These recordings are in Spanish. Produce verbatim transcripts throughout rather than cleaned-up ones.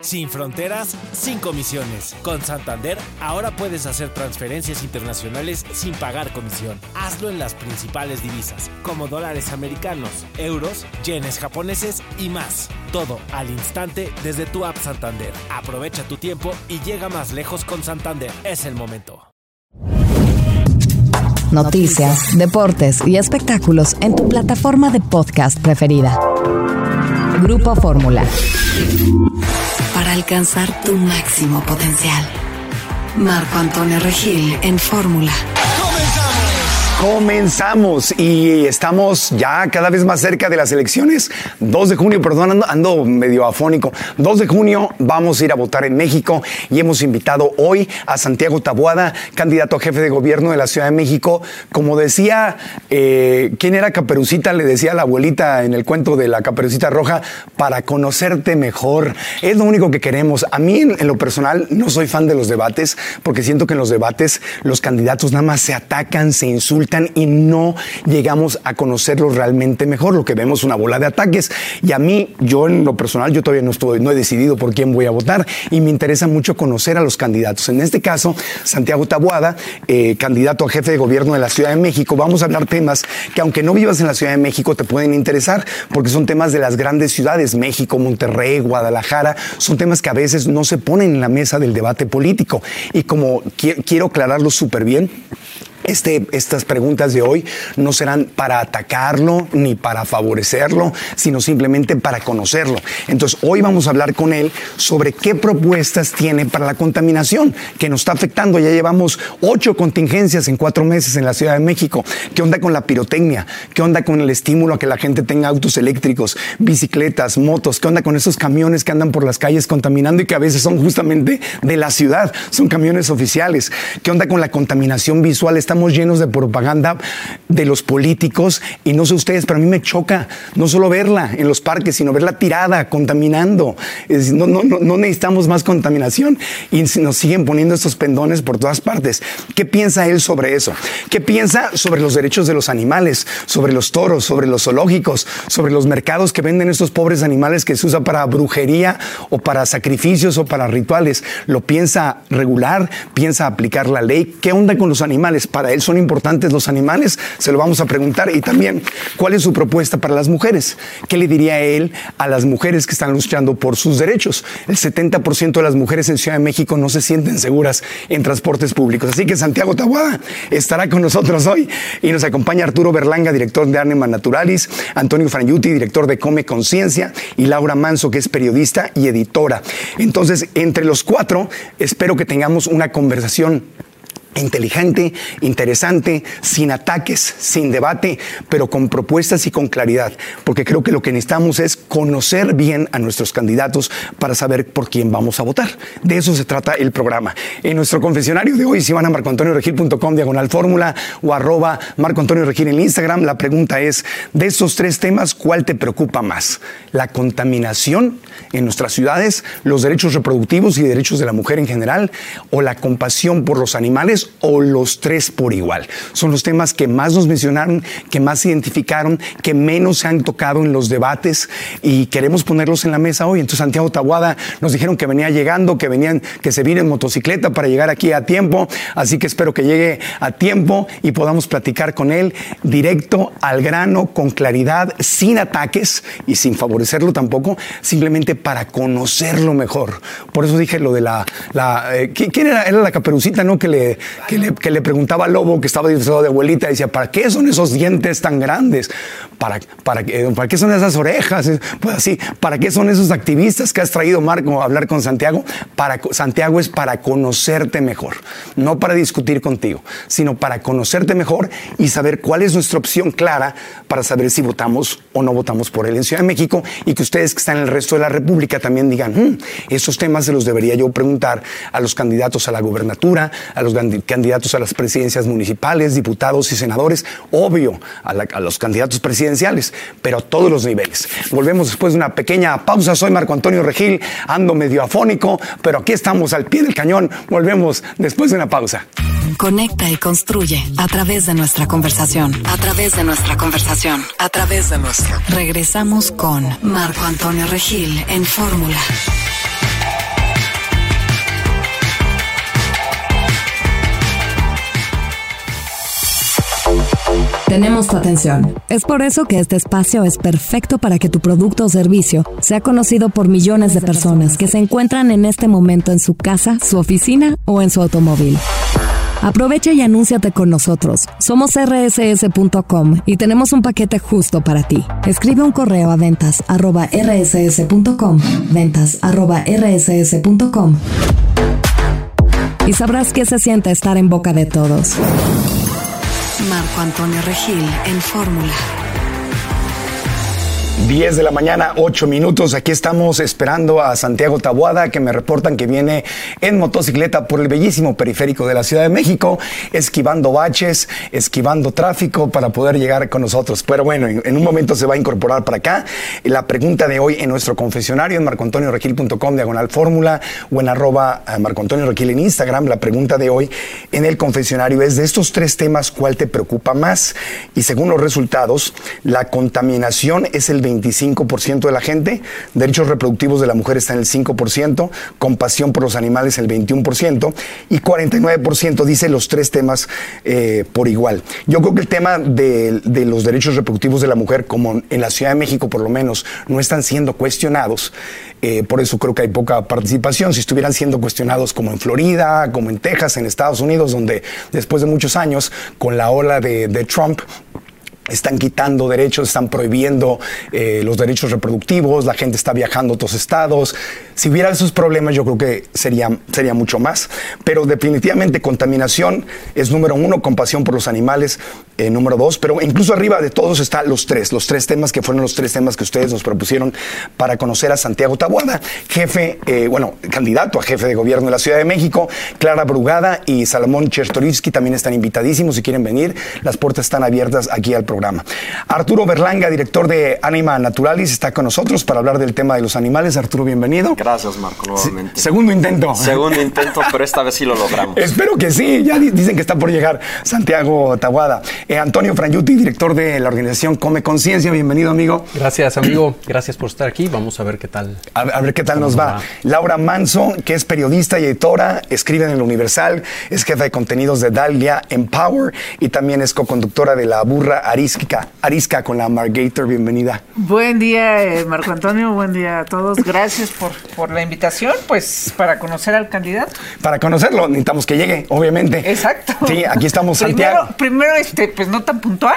Sin fronteras, sin comisiones. Con Santander, ahora puedes hacer transferencias internacionales sin pagar comisión. Hazlo en las principales divisas, como dólares americanos, euros, yenes japoneses y más. Todo al instante desde tu app Santander. Aprovecha tu tiempo y llega más lejos con Santander. Es el momento. Noticias, deportes y espectáculos en tu plataforma de podcast preferida. Grupo Fórmula. Para alcanzar tu máximo potencial. Marco Antonio Regil en Fórmula. Comenzamos y estamos ya cada vez más cerca de las elecciones. dos de junio, perdón, ando, ando medio afónico. dos de junio vamos a ir a votar en México y hemos invitado hoy a Santiago Taboada, candidato a jefe de gobierno de la Ciudad de México. Como decía, eh, ¿quién era Caperucita? Le decía a la abuelita en el cuento de la Caperucita Roja, para conocerte mejor. Es lo único que queremos. A mí, en, en lo personal, no soy fan de los debates porque siento que en los debates los candidatos nada más se atacan, se insultan y no llegamos a conocerlos realmente mejor. Lo que vemos es una bola de ataques. Y a mí, yo en lo personal, yo todavía no estoy, no he decidido por quién voy a votar y me interesa mucho conocer a los candidatos. En este caso, Santiago Taboada, eh, candidato a jefe de gobierno de la Ciudad de México. Vamos a hablar temas que, aunque no vivas en la Ciudad de México, te pueden interesar porque son temas de las grandes ciudades, México, Monterrey, Guadalajara. Son temas que a veces no se ponen en la mesa del debate político. Y como qui- quiero aclararlo súper bien, Este, estas preguntas de hoy no serán para atacarlo ni para favorecerlo, sino simplemente para conocerlo. Entonces, hoy vamos a hablar con él sobre qué propuestas tiene para la contaminación que nos está afectando. Ya llevamos ocho contingencias en cuatro meses en la Ciudad de México. ¿Qué onda con la pirotecnia? ¿Qué onda con el estímulo a que la gente tenga autos eléctricos, bicicletas, motos? ¿Qué onda con esos camiones que andan por las calles contaminando y que a veces son justamente de la ciudad? Son camiones oficiales. ¿Qué onda con la contaminación visual? Está Estamos llenos de propaganda de los políticos y no sé ustedes, pero a mí me choca no solo verla en los parques, sino verla tirada, contaminando. Es, no, no, no necesitamos más contaminación y nos siguen poniendo estos pendones por todas partes. ¿Qué piensa él sobre eso? ¿Qué piensa sobre los derechos de los animales, sobre los toros, sobre los zoológicos, sobre los mercados que venden estos pobres animales que se usa para brujería o para sacrificios o para rituales? ¿Lo piensa regular? ¿Piensa aplicar la ley? ¿Qué onda con los animales? Para él son importantes los animales, se lo vamos a preguntar. Y también, ¿cuál es su propuesta para las mujeres? ¿Qué le diría él a las mujeres que están luchando por sus derechos? El setenta por ciento de las mujeres en Ciudad de México no se sienten seguras en transportes públicos. Así que Santiago Taboada estará con nosotros hoy y nos acompaña Arturo Berlanga, director de Animal Naturalis, Antonio Frangiuti, director de Come Conciencia, y Laura Manso, que es periodista y editora. Entonces, entre los cuatro, espero que tengamos una conversación inteligente, interesante, sin ataques, sin debate, pero con propuestas y con claridad, porque creo que lo que necesitamos es conocer bien a nuestros candidatos para saber por quién vamos a votar. De eso se trata el programa. En nuestro confesionario de hoy, si van a marco antonio regil punto com diagonal fórmula o arroba Marco Antonio Regil en Instagram, la pregunta es, de estos tres temas, ¿cuál te preocupa más? ¿La contaminación en nuestras ciudades, los derechos reproductivos y derechos de la mujer en general, o la compasión por los animales, o los tres por igual? Son los temas que más nos mencionaron, que más se identificaron, que menos se han tocado en los debates y queremos ponerlos en la mesa hoy. Entonces, Santiago Taboada, nos dijeron que venía llegando, que venían, que se viene en motocicleta para llegar aquí a tiempo, así que espero que llegue a tiempo y podamos platicar con él directo, al grano, con claridad, sin ataques y sin favorecerlo tampoco, simplemente para conocerlo mejor. Por eso dije lo de la... la eh, ¿quién era? Era la Caperucita, ¿no? Que le... Que le, que le preguntaba al lobo, que estaba disfrazado de abuelita, y decía, ¿para qué son esos dientes tan grandes? ¿Para, para, ¿Para qué son esas orejas? Pues así, ¿para qué son esos activistas que has traído, Marco, a hablar con Santiago? Para, Santiago es para conocerte mejor, no para discutir contigo, sino para conocerte mejor y saber cuál es nuestra opción clara para saber si votamos o no votamos por él en Ciudad de México, y que ustedes que están en el resto de la República también digan, hm, esos temas se los debería yo preguntar a los candidatos a la gobernatura, a los candidatos a las presidencias municipales, diputados y senadores, obvio, a, la, a los candidatos presidenciales, pero a todos los niveles. Volvemos después de una pequeña pausa. Soy Marco Antonio Regil, ando medio afónico, pero aquí estamos al pie del cañón. Volvemos después de una pausa. Conecta y construye a través de nuestra conversación, a través de nuestra conversación, a través de nuestra. Regresamos con Marco Antonio Regil en Fórmula. Tenemos tu atención. Es por eso que este espacio es perfecto para que tu producto o servicio sea conocido por millones de personas que se encuentran en este momento en su casa, su oficina o en su automóvil. Aprovecha y anúnciate con nosotros. Somos erre ese ese punto com y tenemos un paquete justo para ti. Escribe un correo a ventas arroba erre ese ese punto com, ventas arroba erre ese ese punto com, y sabrás qué se siente estar en boca de todos. Marco Antonio Regil en Fórmula. diez de la mañana, ocho minutos. Aquí estamos esperando a Santiago Taboada, que me reportan que viene en motocicleta por el bellísimo periférico de la Ciudad de México, esquivando baches, esquivando tráfico para poder llegar con nosotros. Pero bueno, en, en un momento se va a incorporar para acá. La pregunta de hoy en nuestro confesionario en marco antonio regil punto com, diagonal fórmula, o en arroba Marco Antonio Regil en Instagram. La pregunta de hoy en el confesionario es: de estos tres temas, ¿cuál te preocupa más? Y según los resultados, la contaminación es el veinticinco por ciento de la gente, derechos reproductivos de la mujer está en el cinco por ciento, compasión por los animales el veintiuno por ciento y cuarenta y nueve por ciento dice los tres temas eh, por igual. Yo creo que el tema de, de los derechos reproductivos de la mujer, como en la Ciudad de México por lo menos, no están siendo cuestionados. Eh, por eso creo que hay poca participación. Si estuvieran siendo cuestionados como en Florida, como en Texas, en Estados Unidos, donde después de muchos años, con la ola de, de Trump, están quitando derechos, están prohibiendo eh, los derechos reproductivos, la gente está viajando a otros estados. Si hubiera esos problemas, yo creo que sería, sería mucho más. Pero definitivamente contaminación es número uno, compasión por los animales eh, número dos, pero incluso arriba de todos están los tres, los tres temas que fueron los tres temas que ustedes nos propusieron para conocer a Santiago Taboada, jefe, eh, bueno, candidato a jefe de gobierno de la Ciudad de México. Clara Brugada y Salomón Chertorivsky también están invitadísimos si quieren venir. Las puertas están abiertas aquí al programa. Arturo Berlanga, director de Anima Naturalis, está con nosotros para hablar del tema de los animales. Arturo, bienvenido. Gracias, Marco, nuevamente. Se- segundo intento. Segundo intento, pero esta vez sí lo logramos. Espero que sí. Ya di- dicen que está por llegar Santiago Taboada. Eh, Antonio Frangiuti, director de la organización Come Conciencia. Bienvenido, amigo. Gracias, amigo. Gracias por estar aquí. Vamos a ver qué tal. A, a ver qué tal nos va. va. Laura Manso, que es periodista y editora, escribe en El Universal, es jefa de contenidos de Dalia Empower y también es coconductora de La Burra Arisca, Arisca con la Margator. Bienvenida. Buen día, eh, Marco Antonio, buen día a todos. Gracias por, por la invitación, pues para conocer al candidato. Para conocerlo necesitamos que llegue, obviamente. Exacto. Sí, aquí estamos, primero, Santiago. Primero, este, pues no tan puntual.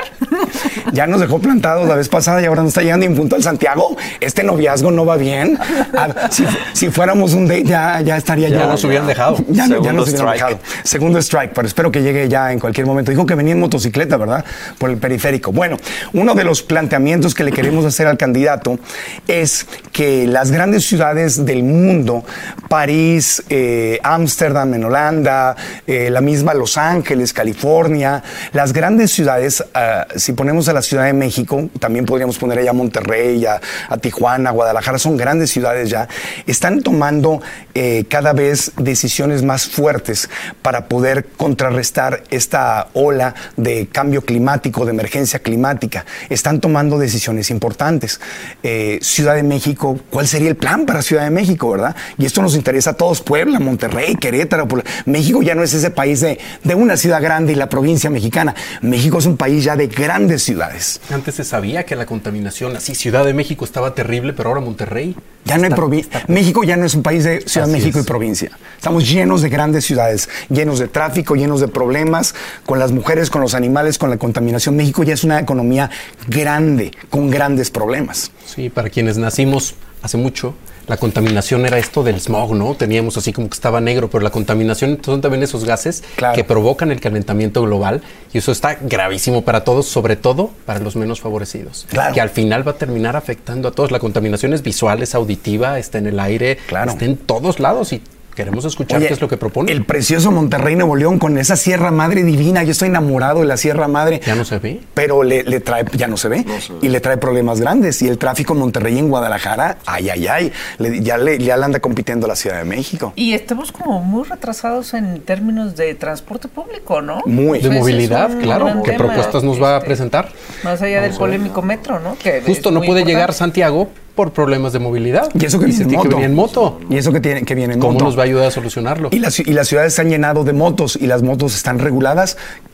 Ya nos dejó plantados la vez pasada y ahora nos está llegando impuntual. Santiago, este noviazgo no va bien. Ah, si, si fuéramos un date ya, ya estaría Ya yo. nos hubieran dejado. Ya, no- ya Segundo nos hubieran strike. dejado. Segundo strike, pero espero que llegue ya en cualquier momento. Dijo que venía en motocicleta, ¿verdad? Por el periférico. Bueno, uno de los planteamientos que le queremos hacer al candidato es que las grandes ciudades del mundo, París, eh, Ámsterdam en Holanda, eh, la misma Los Ángeles, California, las grandes ciudades, uh, si ponemos a la Ciudad de México, también podríamos poner allá a Monterrey, a, a Tijuana, Guadalajara, son grandes ciudades ya, están tomando eh, cada vez decisiones más fuertes para poder contrarrestar esta ola de cambio climático, de emergencia climática. Están tomando decisiones importantes. Eh, Ciudad de México, ¿cuál sería el plan para Ciudad de México, verdad? Y esto nos interesa a todos, Puebla, Monterrey, Querétaro. Puebla. México ya no es ese país de, de una ciudad grande y la provincia mexicana. México es un país ya de grandes ciudades. Antes se sabía que la contaminación, así, Ciudad de México estaba terrible, pero ahora Monterrey. Ya no hay está- provincia. está- México ya no es un país de Ciudad de Así México es. y provincia. Estamos llenos de grandes ciudades, llenos de tráfico, llenos de problemas con las mujeres, con los animales, con la contaminación. México ya es una economía grande, con grandes problemas. Sí, para quienes nacimos hace mucho, la contaminación era esto del smog, ¿no? Teníamos así como que estaba negro, pero la contaminación son también esos gases Claro. que provocan el calentamiento global y eso está gravísimo para todos, sobre todo para los menos favorecidos. Claro. Que al final va a terminar afectando a todos. La contaminación es visual, es auditiva, está en el aire, Claro. está en todos lados y queremos escuchar Oye, qué es lo que propone. el precioso Monterrey, Nuevo León, con esa Sierra Madre divina. Yo estoy enamorado de la Sierra Madre. Ya no se ve. Pero le, le trae, ya no se ve, No se ve. y le trae problemas grandes. Y el tráfico en Monterrey y en Guadalajara, ay, ay, ay, le- ya, le, ya le anda compitiendo la Ciudad de México. Y estamos como muy retrasados en términos de transporte público, ¿no? Muy. De Ese es movilidad, un claro. gran ¿Qué tema. propuestas nos va a Este, presentar? Más allá del polémico metro, ¿no? Que Justo es no muy puede importante. llegar Santiago por problemas de movilidad. Y eso que Dice viene en que moto. venía en moto. Y eso que, tiene, que viene en ¿Cómo moto. nos va a ayudar a solucionarlo? Y las, y las ciudades se han llenado de motos y las motos están reguladas.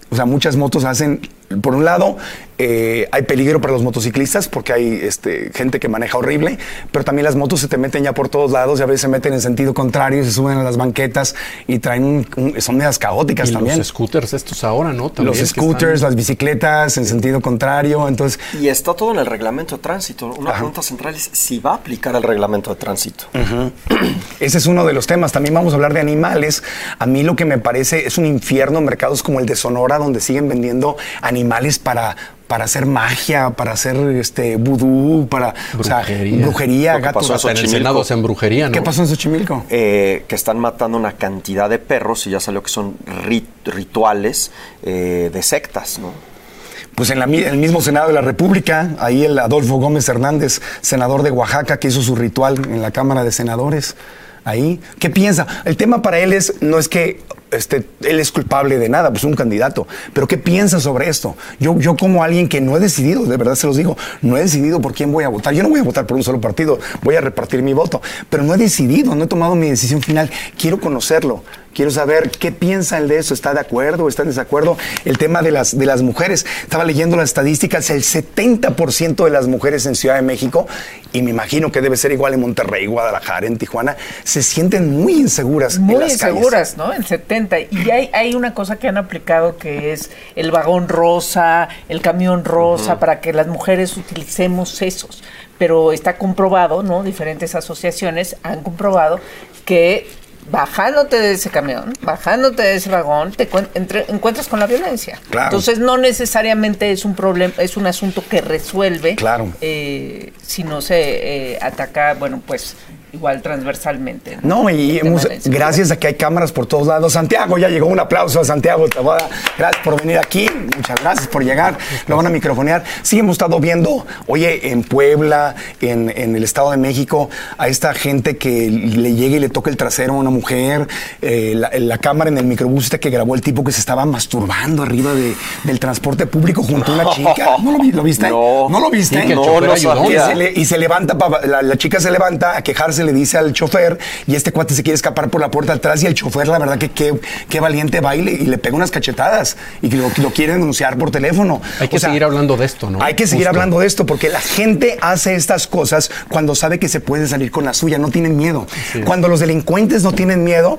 O sea, muchas motos hacen, por un lado, eh, hay peligro para los motociclistas porque hay este, gente que maneja horrible, pero también las motos se te meten ya por todos lados y a veces se meten en sentido contrario y se suben a las banquetas y traen un, un, son medias caóticas y también. Los scooters estos ahora, ¿no? También los scooters, están... las bicicletas en sentido contrario, entonces... Y está todo en el reglamento de tránsito. Una Ajá. pregunta central es si va a aplicar el reglamento de tránsito. Uh-huh. Ese es uno de los temas. También vamos a hablar de animales. A mí lo que me parece es un infierno en mercados como el de Sonora, donde siguen vendiendo animales para... para hacer magia, para hacer este vudú, para brujería, o sea, brujería gatos. Hasta en el Senado hacen brujería, ¿no? ¿Qué pasó en Xochimilco? Eh, que están matando una cantidad de perros y ya salió que son rit- rituales eh, de sectas, ¿no? Pues en, la, en el mismo Senado de la República, ahí el Adolfo Gómez Hernández, senador de Oaxaca, que hizo su ritual en la Cámara de Senadores. Ahí, ¿qué piensa? El tema para él es, no es que este, él es culpable de nada, pues es un candidato, pero ¿qué piensa sobre esto? Yo, yo como alguien que no he decidido, de verdad se los digo, no he decidido por quién voy a votar. Yo no voy a votar por un solo partido, voy a repartir mi voto, pero no he decidido, no he tomado mi decisión final. Quiero conocerlo. Quiero saber qué piensa él de eso. ¿Está de acuerdo o está en desacuerdo? El tema de las, de las mujeres. Estaba leyendo las estadísticas. El setenta por ciento de las mujeres en Ciudad de México, y me imagino que debe ser igual en Monterrey, Guadalajara, en Tijuana, se sienten muy inseguras muy en las inseguras, calles. ¿no? El setenta. Y hay, hay una cosa que han aplicado que es el vagón rosa, el camión rosa, uh-huh. para que las mujeres utilicemos esos. Pero está comprobado, ¿no? Diferentes asociaciones han comprobado que bajándote de ese camión, bajándote de ese vagón, te entre, encuentras con la violencia. Claro. Entonces no necesariamente es un problema, es un asunto que resuelve, claro. eh, si no se eh, ataca, bueno, pues igual transversalmente. No, no y hemos, gracias a que hay cámaras por todos lados. Santiago, ya llegó, un aplauso a Santiago. Te voy a dar, gracias por venir aquí, muchas gracias por llegar. Lo van a microfonear. Sí, hemos estado viendo, oye, en Puebla, en, en el Estado de México, a esta gente que le llega y le toca el trasero a una mujer. Eh, la, la cámara en el microbús este que grabó el tipo que se estaba masturbando arriba de, del transporte público junto a una chica. ¿No lo, vi, lo viste? No. ¿No lo viste? Sí, que el no, no y, se le, y se levanta, la, la chica se levanta a quejarse, le dice al chofer, y este cuate se quiere escapar por la puerta atrás, y el chofer, la verdad que qué, qué valiente baile, y le pega unas cachetadas, y lo, lo quiere denunciar por teléfono. Hay que o sea, seguir hablando de esto, ¿no? Hay que seguir Justo. hablando de esto, porque la gente hace estas cosas cuando sabe que se puede salir con la suya, no tienen miedo. Sí. Cuando los delincuentes no tienen miedo,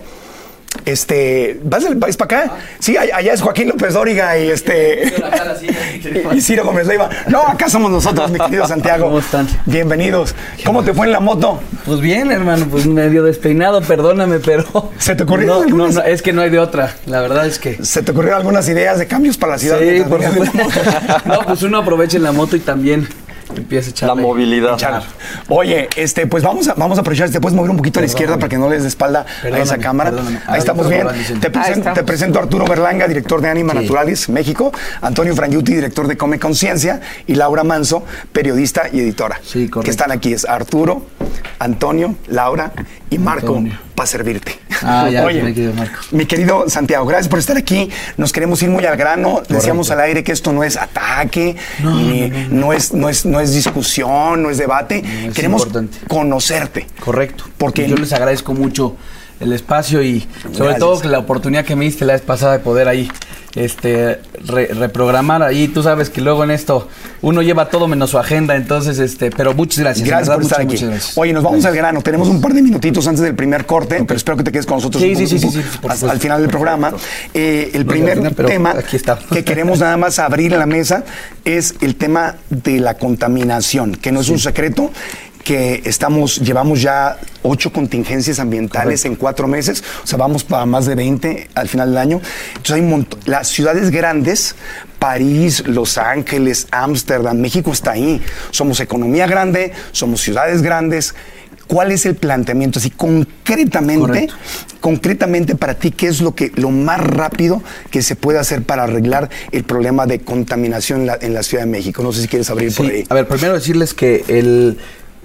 Este, ¿vas del país para acá? Sí, allá es Joaquín López Dóriga y este y, y Ciro Gómez Leiva. No, acá somos nosotros, mi querido Santiago. ¿Cómo están? Bienvenidos. ¿Cómo te fue en la moto? Pues bien, hermano, pues medio despeinado, perdóname, pero ¿se te ocurrió no, algunas? No, no, es que no hay de otra. La verdad es que ¿se te ocurrieron algunas ideas de cambios para la ciudad? Sí, por supuesto. No, pues uno aprovecha en la moto y también empieza a echar la movilidad. Echar. Oye, este, pues vamos a, vamos a aprovechar. ¿Te puedes mover un poquito a la izquierda para que no les dé espalda perdóname, a esa cámara? Perdóname. Ahí estamos bien. Te presento, te presento a Arturo Berlanga, director de Anima sí. Naturalis, México. Antonio Frangiuti, director de Come Conciencia. Y Laura Manso, periodista y editora. Sí, correcto. Que están aquí. Es Arturo, Antonio, Laura y Marco para servirte. Ah, ya, Oye, mi querido Marco. Mi querido Santiago, gracias por estar aquí. Nos queremos ir muy al grano. Correcto. Decíamos al aire que esto no es ataque, no, ni, no, no, no. no, es, no, es, no es discusión, no es debate. No, es queremos importante. Conocerte. Correcto. Porque yo les agradezco mucho el espacio y sobre gracias. todo la oportunidad que me diste la vez pasada de poder ahí este re, reprogramar ahí. Tú sabes que luego en esto uno lleva todo menos su agenda, entonces este pero muchas gracias. Gracias verdad, por estar muchas, aquí. Muchas gracias. Oye, nos vamos gracias. al grano. Tenemos un par de minutitos antes del primer corte, okay. pero espero que te quedes con nosotros sí, un sí, poco, sí, un sí, sí, sí, hasta, al final del programa. Eh, el no primer final, tema aquí está. que queremos nada más abrir en la mesa es el tema de la contaminación, que no es sí. un secreto, que estamos, llevamos ya ocho contingencias ambientales Correcto. en cuatro meses, o sea, vamos para más de veinte al final del año. Entonces hay un montón, las ciudades grandes, París, Los Ángeles, Ámsterdam, México está ahí. Somos economía grande, somos ciudades grandes. ¿Cuál es el planteamiento? Así concretamente, Correcto. concretamente para ti, ¿qué es lo que lo más rápido que se puede hacer para arreglar el problema de contaminación en la, en la Ciudad de México? No sé si quieres abrir sí. por ahí. A ver, primero decirles que el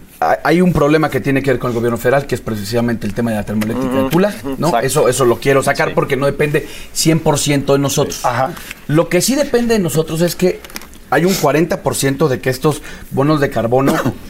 hay un problema que tiene que ver con el gobierno federal, que es precisamente el tema de la termoeléctrica uh-huh. de Tula, ¿no? Eso, eso lo quiero sacar sí. porque no depende cien por ciento de nosotros. Ajá. Lo que sí depende de nosotros es que hay un cuarenta por ciento de que estos bonos de carbono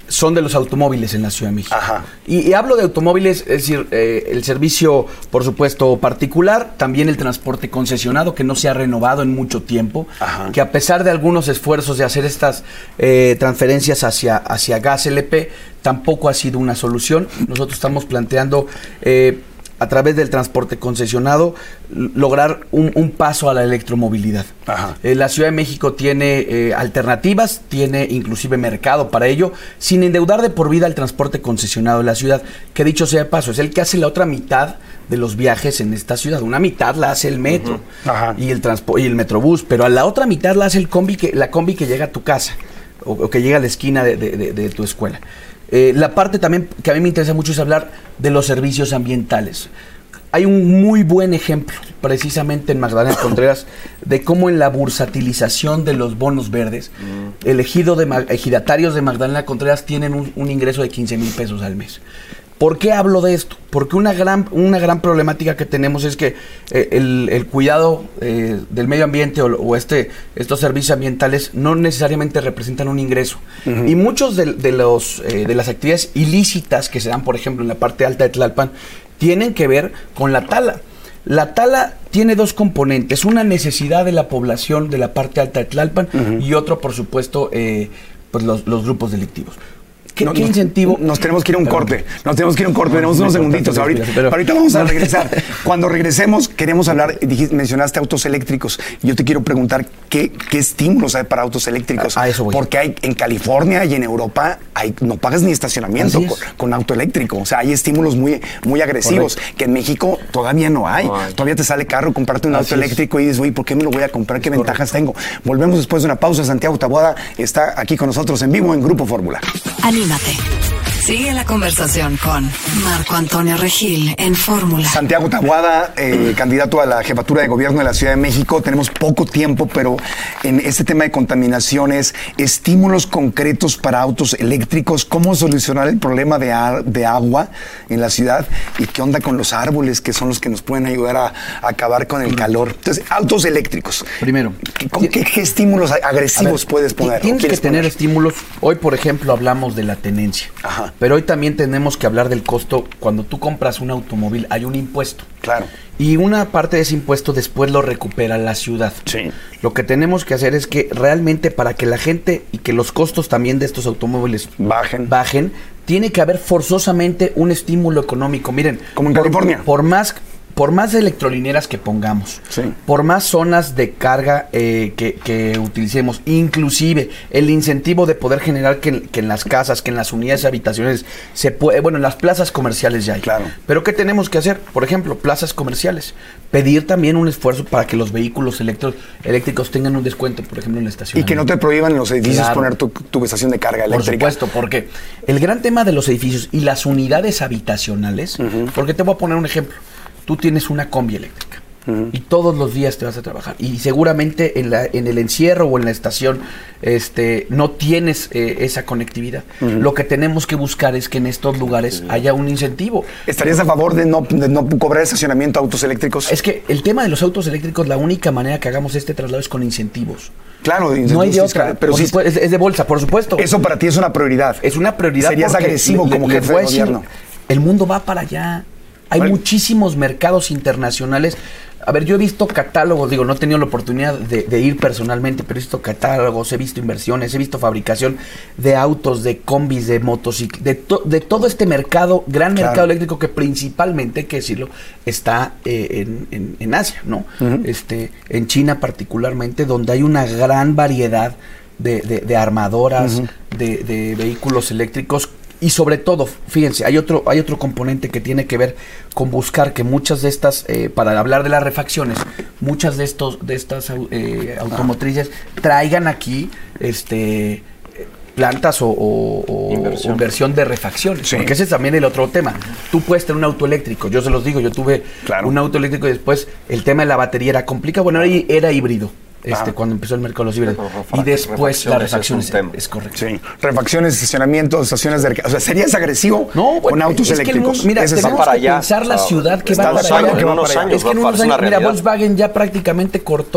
son de los automóviles en la Ciudad de México. Ajá. Y, y hablo de automóviles, es decir, eh, el servicio, por supuesto, particular, también el transporte concesionado, que no se ha renovado en mucho tiempo, Ajá. que a pesar de algunos esfuerzos de hacer estas eh, transferencias hacia, hacia gas L P, tampoco ha sido una solución. Nosotros estamos planteando... Eh, a través del transporte concesionado, lograr un, un paso a la electromovilidad. Ajá. Eh, la Ciudad de México tiene eh, alternativas, tiene inclusive mercado para ello, sin endeudar de por vida el transporte concesionado de la ciudad, que dicho sea de paso, es el que hace la otra mitad de los viajes en esta ciudad. Una mitad la hace el metro uh-huh. Ajá. y el transpo- y el metrobús, pero a la otra mitad la hace el combi que, la combi que llega a tu casa o, o que llega a la esquina de, de, de, de tu escuela. Eh, la parte también que a mí me interesa mucho es hablar de los servicios ambientales. Hay un muy buen ejemplo, precisamente en Magdalena Contreras, de cómo en la bursatilización de los bonos verdes, mm. el ejido de, ejidatarios de Magdalena Contreras tienen un, un ingreso de quince mil pesos al mes. ¿Por qué hablo de esto? Porque una gran, una gran problemática que tenemos es que eh, el, el cuidado eh, del medio ambiente o, o este, estos servicios ambientales no necesariamente representan un ingreso. Uh-huh. Y muchos de, de, los, eh, de las actividades ilícitas que se dan, por ejemplo, en la parte alta de Tlalpan, tienen que ver con la tala. La tala tiene dos componentes, una necesidad de la población de la parte alta de Tlalpan uh-huh. y otro, por supuesto, eh, pues los, los grupos delictivos. ¿Qué, no, ¿qué nos, incentivo? Nos tenemos que ir a un corte. Nos tenemos que ir a un corte. Tenemos unos segunditos. Ahorita, pero, ahorita vamos a regresar. Cuando regresemos, queremos hablar. Dijiste, mencionaste autos eléctricos. Yo te quiero preguntar qué, qué estímulos hay para autos eléctricos. A, a eso voy. Porque hay en California y en Europa hay, no pagas ni estacionamiento con, con auto eléctrico. O sea, hay estímulos muy, muy agresivos. Correcto. Que en México todavía no hay. Ay. Todavía te sale caro comprarte un Así auto es. eléctrico y dices, oye, ¿por qué me lo voy a comprar? ¿Qué es ventajas correcto. tengo? Volvemos después de una pausa. Santiago Taboada está aquí con nosotros en vivo en Grupo Fórmula. Anímate. Sigue la conversación con Marco Antonio Regil en Fórmula. Santiago Taboada, eh, candidato a la jefatura de gobierno de la Ciudad de México. Tenemos poco tiempo, pero en este tema de contaminaciones, estímulos concretos para autos eléctricos, cómo solucionar el problema de, ar- de agua en la ciudad y qué onda con los árboles, que son los que nos pueden ayudar a, a acabar con el calor. Entonces, autos eléctricos. Primero. ¿Qué, qué, qué estímulos agresivos ver, puedes poner? Tienes que tener poner? estímulos. Hoy, por ejemplo, hablamos de la tenencia. Ajá. Pero hoy también tenemos que hablar del costo. Cuando tú compras un automóvil hay un impuesto. Claro. Y una parte de ese impuesto después lo recupera la ciudad. Sí. Lo que tenemos que hacer es que realmente para que la gente y que los costos también de estos automóviles bajen, bajen tiene que haber forzosamente un estímulo económico. Miren, como en por, California. Por más... Por más electrolineras que pongamos, sí. por más zonas de carga eh, que, que utilicemos, inclusive el incentivo de poder generar que, que en las casas, que en las unidades habitacionales, se puede, bueno, en las plazas comerciales ya hay. Claro. Pero ¿qué tenemos que hacer? Por ejemplo, plazas comerciales. Pedir también un esfuerzo para que los vehículos electro, eléctricos tengan un descuento, por ejemplo, en la estación. Y que no te prohíban en los edificios claro. poner tu, tu estación de carga eléctrica. Por supuesto, porque el gran tema de los edificios y las unidades habitacionales, uh-huh. porque te voy a poner un ejemplo. Tú tienes una combi eléctrica uh-huh. y todos los días te vas a trabajar y seguramente en, la, en el encierro o en la estación este, no tienes eh, esa conectividad. Uh-huh. Lo que tenemos que buscar es que en estos lugares uh-huh. haya un incentivo. ¿Estarías a favor de no, de no cobrar estacionamiento a autos eléctricos? Es que el tema de los autos eléctricos, la única manera que hagamos este traslado es con incentivos. Claro, no hay de otra, pero sí, es, es de bolsa, por supuesto. Eso para ti es una prioridad. Es una prioridad. Serías agresivo le, como jefe de gobierno. El mundo va para allá. Hay bueno. muchísimos mercados internacionales. A ver, yo he visto catálogos, digo, no he tenido la oportunidad de, de ir personalmente, pero he visto catálogos, he visto inversiones, he visto fabricación de autos, de combis, de motocicletas, de, to, de todo este mercado, gran claro. mercado eléctrico que principalmente, hay que decirlo, está eh, en, en, en Asia, ¿no? Uh-huh. Este, en China particularmente, donde hay una gran variedad de, de, de armadoras, uh-huh. de, de vehículos eléctricos. Y sobre todo, fíjense, hay otro, hay otro componente que tiene que ver con buscar que muchas de estas, eh, para hablar de las refacciones, muchas de estos, de estas eh, automotrices traigan aquí este plantas o, o, o inversión. inversión de refacciones. Sí. Porque ese es también el otro tema. Tú puedes tener un auto eléctrico, yo se los digo, yo tuve claro. un auto eléctrico y después el tema de la batería era complicado, bueno, era, era híbrido. Este, cuando empezó el mercado de los híbridos. Y después las refacciones. Es, es correcto. Sí. Refacciones, estacionamientos, estaciones de... O sea, ¿serías agresivo no, con autos es eléctricos? Que el mundo, mira, Ese tenemos para que allá. pensar la ciudad que va para allá. Que va para allá. Es que en unos años, mira, Volkswagen ya prácticamente cortó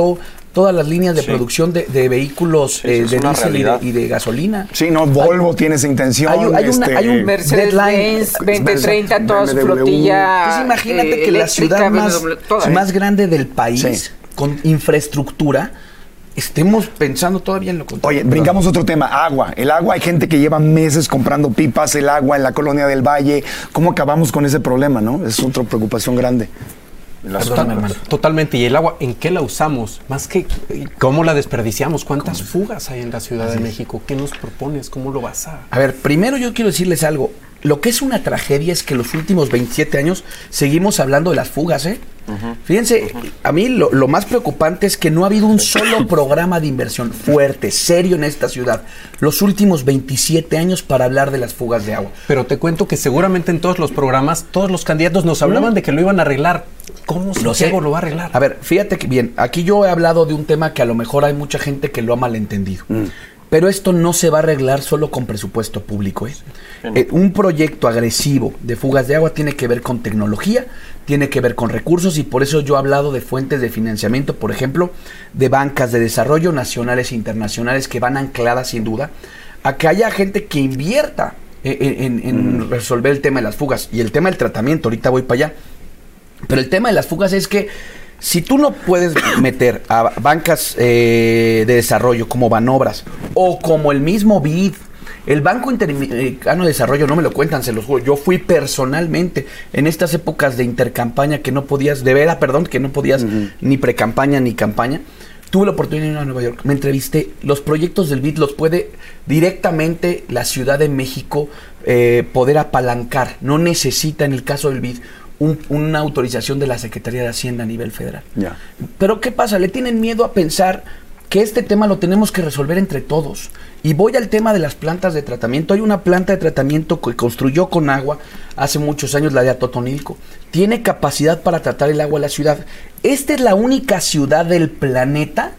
todas las líneas de Sí. producción de, de vehículos Sí, eh, es de una diésel y de, realidad. y de gasolina. Sí, no, Volvo tiene esa intención. Hay un- hay una- este, hay un Mercedes-Benz, veinte treinta, toda su B M W. flotilla. Entonces imagínate eh, que la eléctrica, ciudad más, B M W, toda. más grande del país, Sí. con infraestructura, estemos pensando todavía en lo contrario. Oye, brincamos otro tema, agua. El agua, hay gente que lleva meses comprando pipas, el agua en la colonia del Valle. ¿Cómo acabamos con ese problema, no? Es otra preocupación grande. Las Perdóname, tomas. hermano. Totalmente. ¿Y el agua en qué la usamos? Más que cómo la desperdiciamos. ¿Cuántas fugas hay en la Ciudad de México? ¿Qué nos propones? ¿Cómo lo vas a...? A ver, primero yo quiero decirles algo. Lo que es una tragedia es que los últimos veintisiete años seguimos hablando de las fugas, ¿eh? Fíjense, a mí lo, lo más preocupante es que no ha habido un solo programa de inversión fuerte, serio en esta ciudad, los últimos veintisiete años para hablar de las fugas de agua. Pero te cuento que seguramente en todos los programas, todos los candidatos nos hablaban de que lo iban a arreglar. ¿Cómo Lo sé. Santiago lo va a arreglar? A ver, fíjate que bien, aquí yo he hablado de un tema que a lo mejor hay mucha gente que lo ha malentendido. Pero esto no se va a arreglar solo con presupuesto público. ¿eh? Eh, un proyecto agresivo de fugas de agua tiene que ver con tecnología, tiene que ver con recursos y por eso yo he hablado de fuentes de financiamiento, por ejemplo, de bancas de desarrollo nacionales e internacionales que van ancladas sin duda a que haya gente que invierta en, en, en mm. resolver el tema de las fugas y el tema del tratamiento. Ahorita voy para allá. Pero el tema de las fugas es que si tú no puedes meter a bancas eh, de desarrollo como Banobras o como el mismo B I D, el Banco Interamericano de Desarrollo, no me lo cuentan, se los juro, yo fui personalmente en estas épocas de intercampaña que no podías, de vera, perdón, que no podías uh-huh. ni precampaña ni campaña, tuve la oportunidad de ir a Nueva York, me entrevisté, los proyectos del B I D los puede directamente la Ciudad de México eh, poder apalancar, no necesita en el caso del B I D Un, una autorización de la Secretaría de Hacienda a nivel federal. Yeah. Pero ¿qué pasa? Le tienen miedo a pensar que este tema lo tenemos que resolver entre todos. Y voy al tema de las plantas de tratamiento. Hay una planta de tratamiento que construyó con agua hace muchos años, la de Atotonilco. Tiene capacidad para tratar el agua de la ciudad. Esta es la única ciudad del planeta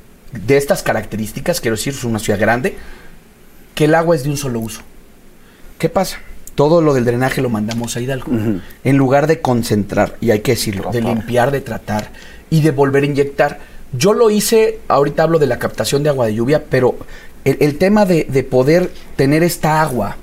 de estas características, quiero decir, es una ciudad grande, que el agua es de un solo uso. ¿Qué pasa? Todo lo del drenaje lo mandamos a Hidalgo. Uh-huh. En lugar de concentrar, y hay que decirlo, de limpiar, de tratar y de volver a inyectar. Yo lo hice, ahorita hablo de la captación de agua de lluvia, pero el, el tema de, de poder tener esta agua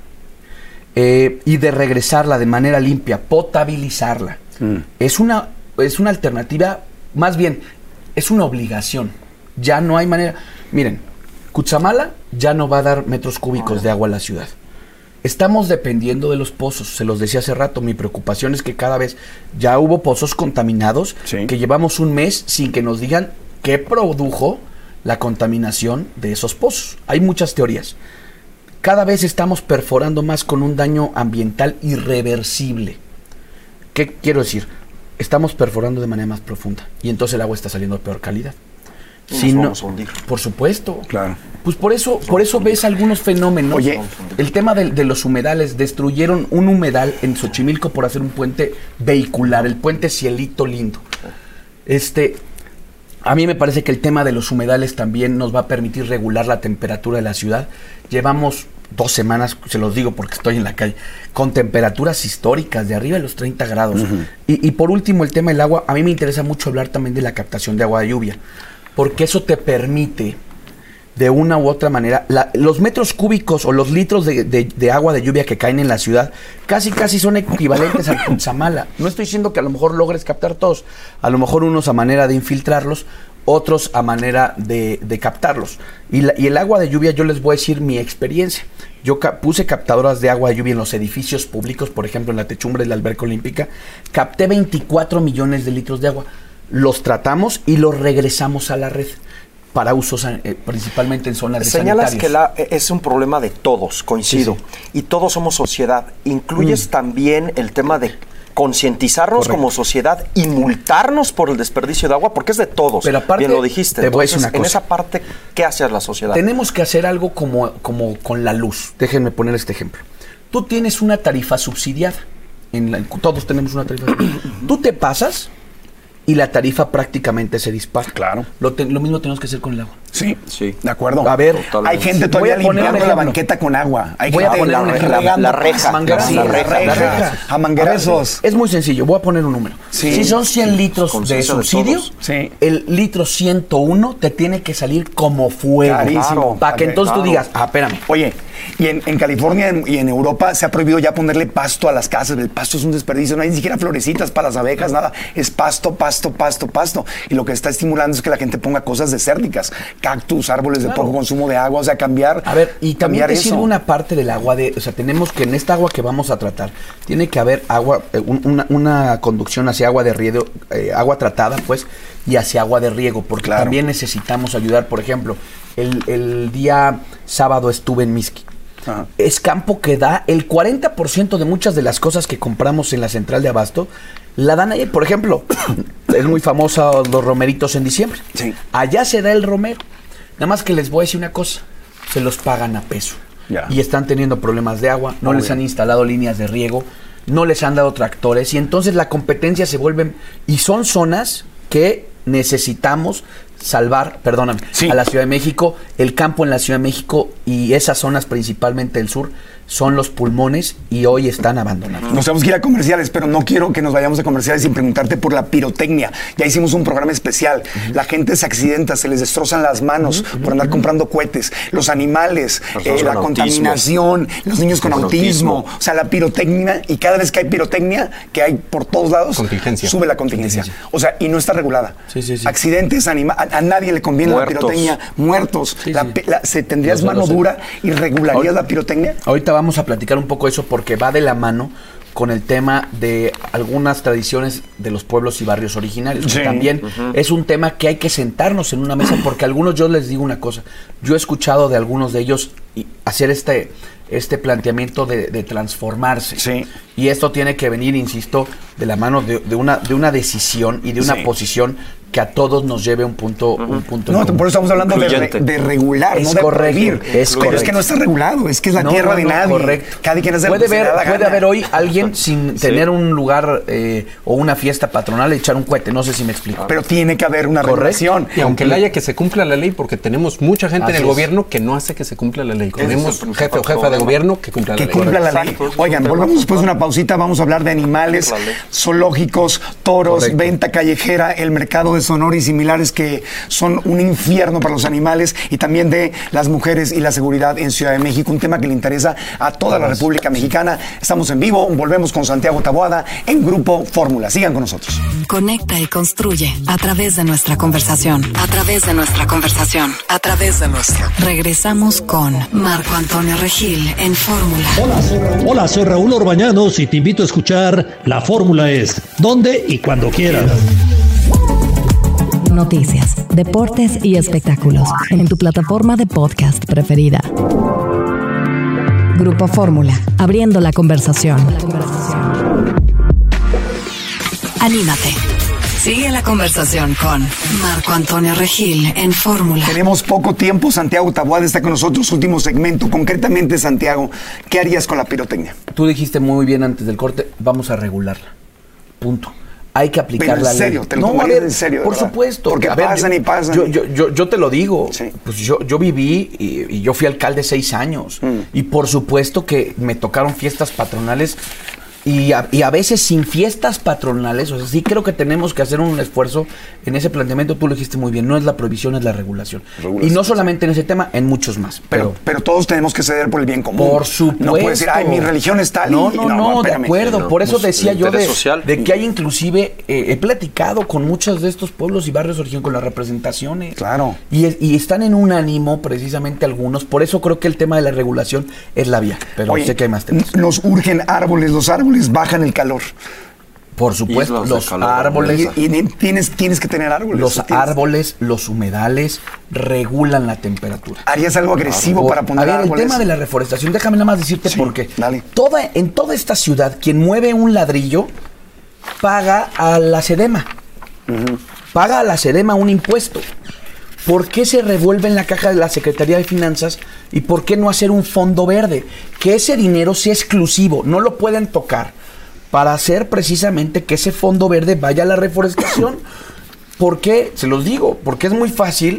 eh, y de regresarla de manera limpia, potabilizarla, uh-huh. es una, es una alternativa, más bien, es una obligación. Ya no hay manera. Miren, Cutzamala ya no va a dar metros cúbicos uh-huh. de agua a la ciudad. Estamos dependiendo de los pozos, se los decía hace rato, mi preocupación es que cada vez ya hubo pozos contaminados, sí. que llevamos un mes sin que nos digan qué produjo la contaminación de esos pozos. Hay muchas teorías. Cada vez estamos perforando más con un daño ambiental irreversible. ¿Qué quiero decir? Estamos perforando de manera más profunda y entonces el agua está saliendo de peor calidad. Si no, vamos a hundir. Por supuesto. Claro. Pues por eso, por eso ves algunos fenómenos. Oye, el tema de, de los humedales, destruyeron un humedal en Xochimilco por hacer un puente vehicular, el puente Cielito Lindo. Este, a mí me parece que el tema de los humedales también nos va a permitir regular la temperatura de la ciudad. Llevamos dos semanas, se los digo porque estoy en la calle, con temperaturas históricas de arriba de los treinta grados. Uh-huh. Y, y por último, el tema del agua, a mí me interesa mucho hablar también de la captación de agua de lluvia, porque eso te permite, de una u otra manera, la, los metros cúbicos o los litros de, de, de agua de lluvia que caen en la ciudad, casi casi son equivalentes al Cutzamala. No estoy diciendo que a lo mejor logres captar todos, a lo mejor unos a manera de infiltrarlos, otros a manera de, de captarlos. Y, la, y el agua de lluvia, yo les voy a decir mi experiencia. Yo ca- puse captadoras de agua de lluvia en los edificios públicos, por ejemplo, en la techumbre de la alberca olímpica, capté veinticuatro millones de litros de agua. Los tratamos y los regresamos a la red para usos eh, principalmente en zonas de Señalas sanitarios. que la, es un problema de todos, coincido, sí, sí. y todos somos sociedad. ¿Incluyes mm. también el tema de concientizarnos Correcto. como sociedad y multarnos por el desperdicio de agua? Porque es de todos, pero aparte, bien lo dijiste. Te voy a decir una en cosa. esa parte, ¿qué hace la sociedad? Tenemos que hacer algo como, como con la luz. Déjenme poner este ejemplo. Tú tienes una tarifa subsidiada. En la, todos tenemos una tarifa subsidiada. Tú te pasas y la tarifa prácticamente se dispara. Claro. Lo, te, lo mismo tenemos que hacer con el agua. Sí, Sí. de acuerdo. A ver, hay gente voy todavía a poner un limpiando la ejemplo. banqueta con agua. Hay Voy a gente poner un ejemplo. regando La reja, mangueras. Sí, la la reja. reja. A manguerazos. A ver, es muy sencillo, voy a poner un número. Sí. Si son cien litros de Conciencia de subsidio, todos. Sí. el litro ciento uno te tiene que salir como fuego. Carísimo. Para que Ok, entonces tú claro. digas, ah, espérame. Oye, y en, en California en- y en Europa se ha prohibido ya ponerle pasto a las casas. El pasto es un desperdicio, no hay ni siquiera florecitas para las abejas, nada. Es pasto, pasto, pasto, pasto. Y lo que está estimulando es que la gente ponga cosas desérticas, cactus, árboles de Claro. poco consumo de agua, o sea, cambiar. A ver, y también cambiar te eso. sirve una parte del agua de, o sea, tenemos que en esta agua que vamos a tratar, tiene que haber agua, eh, un- una, una conducción hacia agua de riego, eh, agua tratada, pues, y hacia agua de riego, porque Claro. también necesitamos ayudar. Por ejemplo, el, el día sábado estuve en Mixqui. Ajá. Es campo que da el cuarenta por ciento de muchas de las cosas que compramos en la central de abasto, la dan ahí. Por ejemplo, es muy famosa los romeritos en diciembre. Sí. Allá se da el romero. Nada más que les voy a decir una cosa, se los pagan a peso. Ya. Y están teniendo problemas de agua, no Muy les bien. han instalado líneas de riego, no les han dado tractores y entonces la competencia se vuelve... Y son zonas que necesitamos salvar, perdóname, Sí. a la Ciudad de México. El campo en la Ciudad de México y esas zonas principalmente del sur son los pulmones y hoy están abandonados. Nos tenemos que ir a comerciales, pero no quiero que nos vayamos a comerciales sin preguntarte por la pirotecnia. Ya hicimos un programa especial. La gente se accidenta, se les destrozan las manos por andar comprando cohetes. Los animales, Personas eh, la con contaminación, los niños con, Con autismo. autismo. O sea, la pirotecnia, y cada vez que hay pirotecnia, que hay por todos lados, Contingencia. sube la contingencia. O sea, y no está regulada. Sí, sí, sí. Accidentes, anima a, a nadie le conviene Muertos. la pirotecnia. Muertos. Sí, La sí. pi- la- ¿Se tendrías Los de mano los- dura y regularías Ahorita- la pirotecnia? Ahorita vamos a platicar un poco eso porque va de la mano con el tema de algunas tradiciones de los pueblos y barrios originarios. que Sí. También es un tema que hay que sentarnos en una mesa porque algunos, yo les digo una cosa, yo he escuchado de algunos de ellos y hacer este, este planteamiento de, de transformarse. Sí. Y esto tiene que venir, insisto, de la mano de, de una, de una decisión y de una Sí. posición que a todos nos lleve a un punto, un punto en No, común. por eso estamos hablando de, re- Incluyente. de regular, Es no de correcto, prohibir. es Pero es correcto. que no está regulado, es que es la No, tierra no, de no, nadie. correcto. Cada quien hace lo puede que se le ver, da la puede gana. haber hoy alguien sin tener un lugar eh, o una fiesta patronal y echar un cohete, no sé si me explico. Pero tiene que haber una Correcto. regulación. Y aunque la haya, que se cumpla la ley, porque tenemos mucha gente en Así el es. gobierno que no hace que se cumpla la ley. Ese es Tenemos el un jefe o principal jefa de problema. gobierno que cumpla la Que ley. cumpla la ley. Exacto, es Oigan, un tema volvemos después de claro. una pausita, vamos a hablar de animales, La ley. zoológicos, toros, Correcto. venta callejera, el mercado de Sonora y similares que son un infierno para los animales, y también de las mujeres y la seguridad en Ciudad de México, un tema que le interesa a toda la República Mexicana. Estamos en vivo, volvemos con Santiago Taboada en Grupo Fórmula. Sigan con nosotros. Conecta y construye a través de nuestra conversación. A través de nuestra conversación. A través de nuestra. Regresamos con Marco Antonio Regil en Fórmula. Hola, soy Raúl. Hola, soy Raúl Orbañanos y te invito a escuchar La Fórmula es donde y cuando quieras. Noticias, deportes y espectáculos en tu plataforma de podcast preferida. Grupo Fórmula, abriendo la conversación. Anímate. Sigue la conversación con Marco Antonio Regil en Fórmula. Tenemos poco tiempo, Santiago Taboada está con nosotros, último segmento. Concretamente, Santiago, ¿qué harías con la pirotecnia? Tú dijiste muy bien antes del corte, vamos a regularla. Punto. Hay que aplicar Pero en la serio, ley. te lo no, a tomarías ver, en serio, de por verdad. supuesto. Porque A ver, pasan yo- y pasan. Yo, yo, yo, yo te lo digo. Sí. Pues yo, yo viví y, y yo fui alcalde seis años. Mm. Y por supuesto que me tocaron fiestas patronales. Y a, y a veces sin fiestas patronales, o sea, sí creo que tenemos que hacer un esfuerzo en ese planteamiento. Tú lo dijiste muy bien, no es la prohibición, es la regulación. Regulación, y no solamente en ese tema, en muchos más. Pero, Pero, pero todos tenemos que ceder por el bien común. por supuesto. No puedes decir, ay, mi religión es tal. No, y- no, no, de espérame. acuerdo. no, por eso pues, decía el yo de, interés social. de que hay inclusive, eh, he platicado con muchos de estos pueblos y barrios de origen con las representaciones. Claro. Y, es- y están en un ánimo, precisamente algunos. Por eso creo que el tema de la regulación es la vía. Pero Oye, sé que hay más temas. nos urgen árboles, los árboles bajan el calor. Por supuesto, Islas de los calor, árboles. Y, y tienes, tienes que tener árboles. Los Tienes- árboles, los humedales regulan la temperatura. ¿Harías algo agresivo Por- para poner a ver, árboles? el tema de la reforestación, déjame nada más decirte Sí, por qué. dale. Toda, en toda esta ciudad, quien mueve un ladrillo paga a la SEDEMA. Paga a la SEDEMA un impuesto. ¿Por qué se revuelve en la caja de la Secretaría de Finanzas y por qué no hacer un fondo verde? Que ese dinero sea exclusivo, no lo pueden tocar, para hacer precisamente que ese fondo verde vaya a la reforestación. ¿Por qué? Se los digo, porque es muy fácil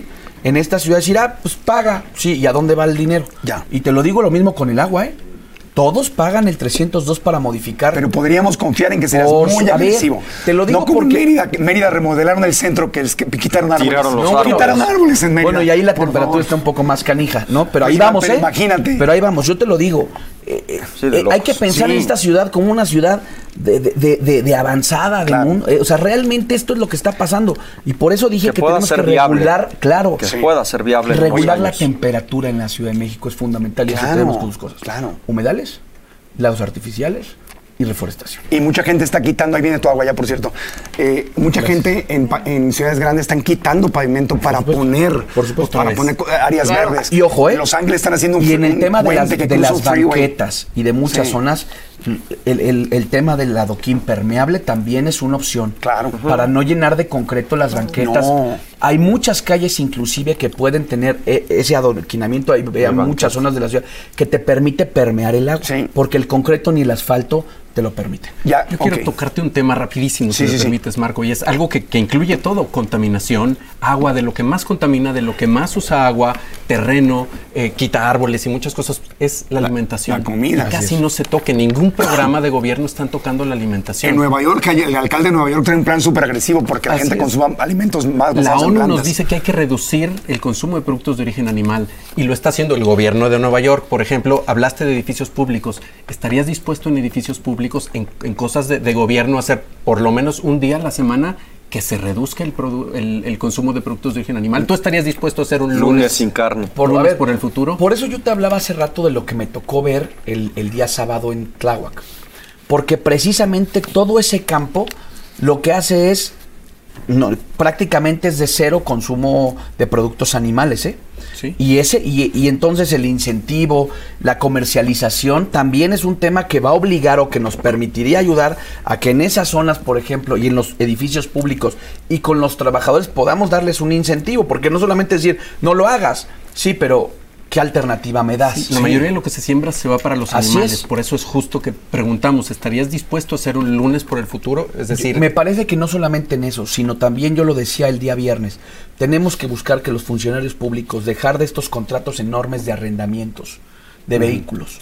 en esta ciudad decir, ah, pues paga. Sí, ¿y a dónde va el dinero? Ya. Y te lo digo lo mismo con el agua, ¿eh? Todos pagan el trescientos dos para modificar. Pero podríamos confiar en que serás Por muy su- a ver, agresivo. te lo digo no como porque- en Mérida, que Mérida remodelaron el centro, que, es que quitaron árboles. Tiraron los no, árboles. quitaron árboles en Mérida. Bueno, y ahí la por temperatura favor. está un poco más canija, ¿no? Pero ahí Oiga, vamos, pero ¿eh? imagínate. Pero ahí vamos, yo te lo digo. Eh, eh, Sí, de eh, hay locos. que pensar Sí. en esta ciudad como una ciudad de, de, de, de- de avanzada, de Claro. mundo. Eh, o sea, realmente esto es lo que está pasando. Y por eso dije Que que, pueda tenemos ser que viable. regular, claro. Que se pueda ser viable en Regular unos la años. temperatura en la Ciudad de México es fundamental y eso Claro, tenemos dos cosas. claro. Humedales, lagos artificiales y reforestación. Y mucha gente está quitando, ahí viene tu agua ya, por cierto. Eh, mucha Gracias. gente en, pa- en ciudades grandes están quitando pavimento para supuesto, poner, por supuesto. para poner co- áreas Claro. verdes. Y ojo, ¿eh? En Los Ángeles están haciendo un Y en el un tema de las, puente que de cruza las un freeway. banquetas y de muchas Sí. zonas, el, el- el tema del adoquín permeable también es una opción. Claro. Para no llenar de concreto las banquetas. No. Hay muchas calles inclusive que pueden tener eh, ese adoquinamiento, hay hay muchas zonas de la ciudad, que te permite permear el agua. Sí. Porque el concreto ni el asfalto te lo permite. Ya, Yo quiero ok. tocarte un tema rapidísimo, Sí, si sí, me sí. permites, Marco, y es algo que, que incluye todo, contaminación, agua, de lo que más contamina, de lo que más usa agua, terreno, eh, quita árboles y muchas cosas, es la, alimentación. la comida. Y casi Así es. no se toca, en ningún programa de gobierno están tocando la alimentación. En Nueva York, hay- el alcalde de Nueva York trae un plan súper agresivo porque la Así gente es. consuma alimentos más La basados en ONU nos plantas. dice que hay que reducir el consumo de productos de origen animal y lo está haciendo el gobierno de Nueva York. Por ejemplo, hablaste de edificios públicos. ¿Estarías dispuesto en edificios públicos, en, en cosas de, de gobierno, a hacer por lo menos un día a la semana que se reduzca el, produ- el, el consumo de productos de origen animal? ¿Tú estarías dispuesto a hacer un lunes, Lunes sin carne. Por, lunes a ver, por el futuro? Por eso yo te hablaba hace rato de lo que me tocó ver el, el día sábado en Tláhuac. Porque precisamente todo ese campo lo que hace es, no, prácticamente es de cero consumo de productos animales, ¿eh? Sí. Y ese y, y entonces el incentivo, la comercialización también es un tema que va a obligar o que nos permitiría ayudar a que en esas zonas, por ejemplo, y en los edificios públicos y con los trabajadores podamos darles un incentivo, porque no solamente decir, no lo hagas, sí, pero ¿qué alternativa me das? Sí, la mayoría de lo que se siembra se va para los Así animales. es. Por eso es justo que preguntamos, ¿estarías dispuesto a hacer un lunes por el futuro? Es decir, Me parece que no solamente en eso, sino también yo lo decía el día viernes, tenemos que buscar que los funcionarios públicos dejar de estos contratos enormes de arrendamientos de vehículos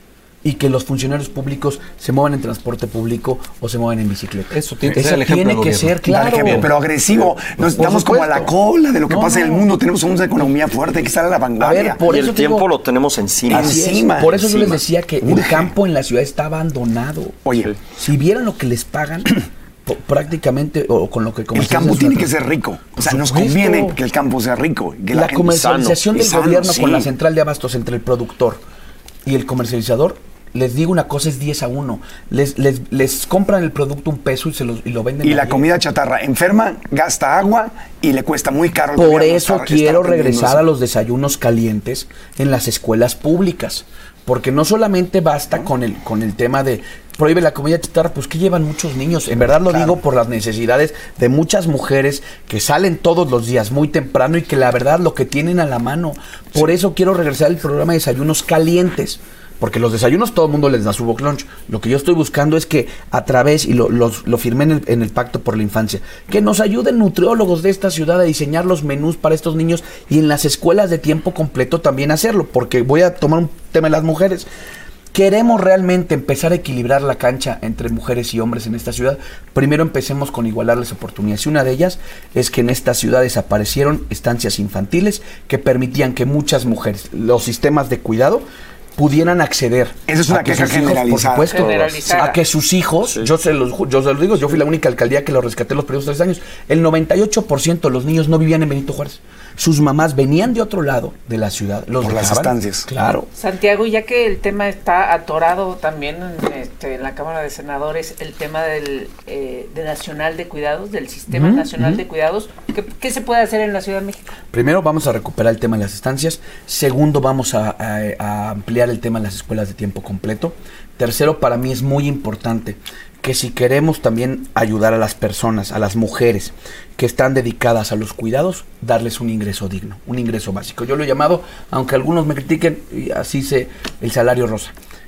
y que los funcionarios públicos se muevan en transporte público o se muevan en bicicleta. Eso tiene que Eso ser el ejemplo tiene del que gobierno. ser, claro. Dar ejemplo, pero agresivo. Nos Por estamos como a la supuesto. cola de lo que No, pasa en el no. mundo. Tenemos una economía fuerte, hay que estar a la A vanguardia. ver, por y eso el te digo- tiempo lo tenemos encima. Así es. Encima, Por eso yo les encima. decía que el Urge. campo en la ciudad está abandonado. Oye, Si vieran lo que les pagan, po- prácticamente, o con lo que el comercializan campo sus tiene que empresas. ser rico. O Por sea, nos supuesto. conviene que el campo sea rico. Que La, gente- comercialización sano, del y sano, gobierno sí. con la central de abastos entre el productor y el comercializador, les digo una cosa, es diez a uno. Les, les, les compran el producto un peso y, se los, y lo venden. Y a la diez. comida chatarra enferma, gasta agua y le cuesta muy caro. al Por gobierno eso estar- quiero estar atendiendo regresar eso. a los desayunos calientes en las escuelas públicas. Porque no solamente basta con el, con el tema de prohíbe la comida chatarra, pues que llevan muchos niños. En verdad lo Claro. digo por las necesidades de muchas mujeres que salen todos los días muy temprano y que la verdad lo que tienen a la mano. Por eso quiero regresar al programa de desayunos calientes. Porque los desayunos todo el mundo les da su box lunch. Lo que yo estoy buscando es que a través, y lo, los- lo firmé en el, en el Pacto por la Infancia, que nos ayuden nutriólogos de esta ciudad a diseñar los menús para estos niños y en las escuelas de tiempo completo también hacerlo. Porque voy a tomar un tema de las mujeres. Queremos realmente empezar a equilibrar la cancha entre mujeres y hombres en esta ciudad. Primero empecemos con igualarles oportunidades. Y una de ellas es que en esta ciudad desaparecieron estancias infantiles que permitían que muchas mujeres, los sistemas de cuidado, pudieran acceder. Esa es una a que queja sus hijos, generalizada. Por supuesto, Generalizada. a que sus hijos, yo se los ju- yo se los digo, yo fui la única alcaldía que los rescaté los primeros tres años. El noventa y ocho por ciento de los niños no vivían en Benito Juárez. Sus mamás venían de otro lado de la ciudad. Los Por las dejaban. estancias. Claro. Santiago, ya que el tema está atorado también en, este, en la Cámara de Senadores, el tema del eh, de Nacional de Cuidados, del Sistema Ujú, Nacional ujú. de Cuidados, ¿qué, qué se puede hacer en la Ciudad de México? Primero vamos a recuperar el tema de las estancias. Segundo vamos a, a- a ampliar el tema de las escuelas de tiempo completo. Tercero, para mí es muy importante que si queremos también ayudar a las personas, a las mujeres que están dedicadas a los cuidados, darles un ingreso digno, un ingreso básico. Yo lo he llamado, aunque algunos me critiquen, y así se el salario rosa.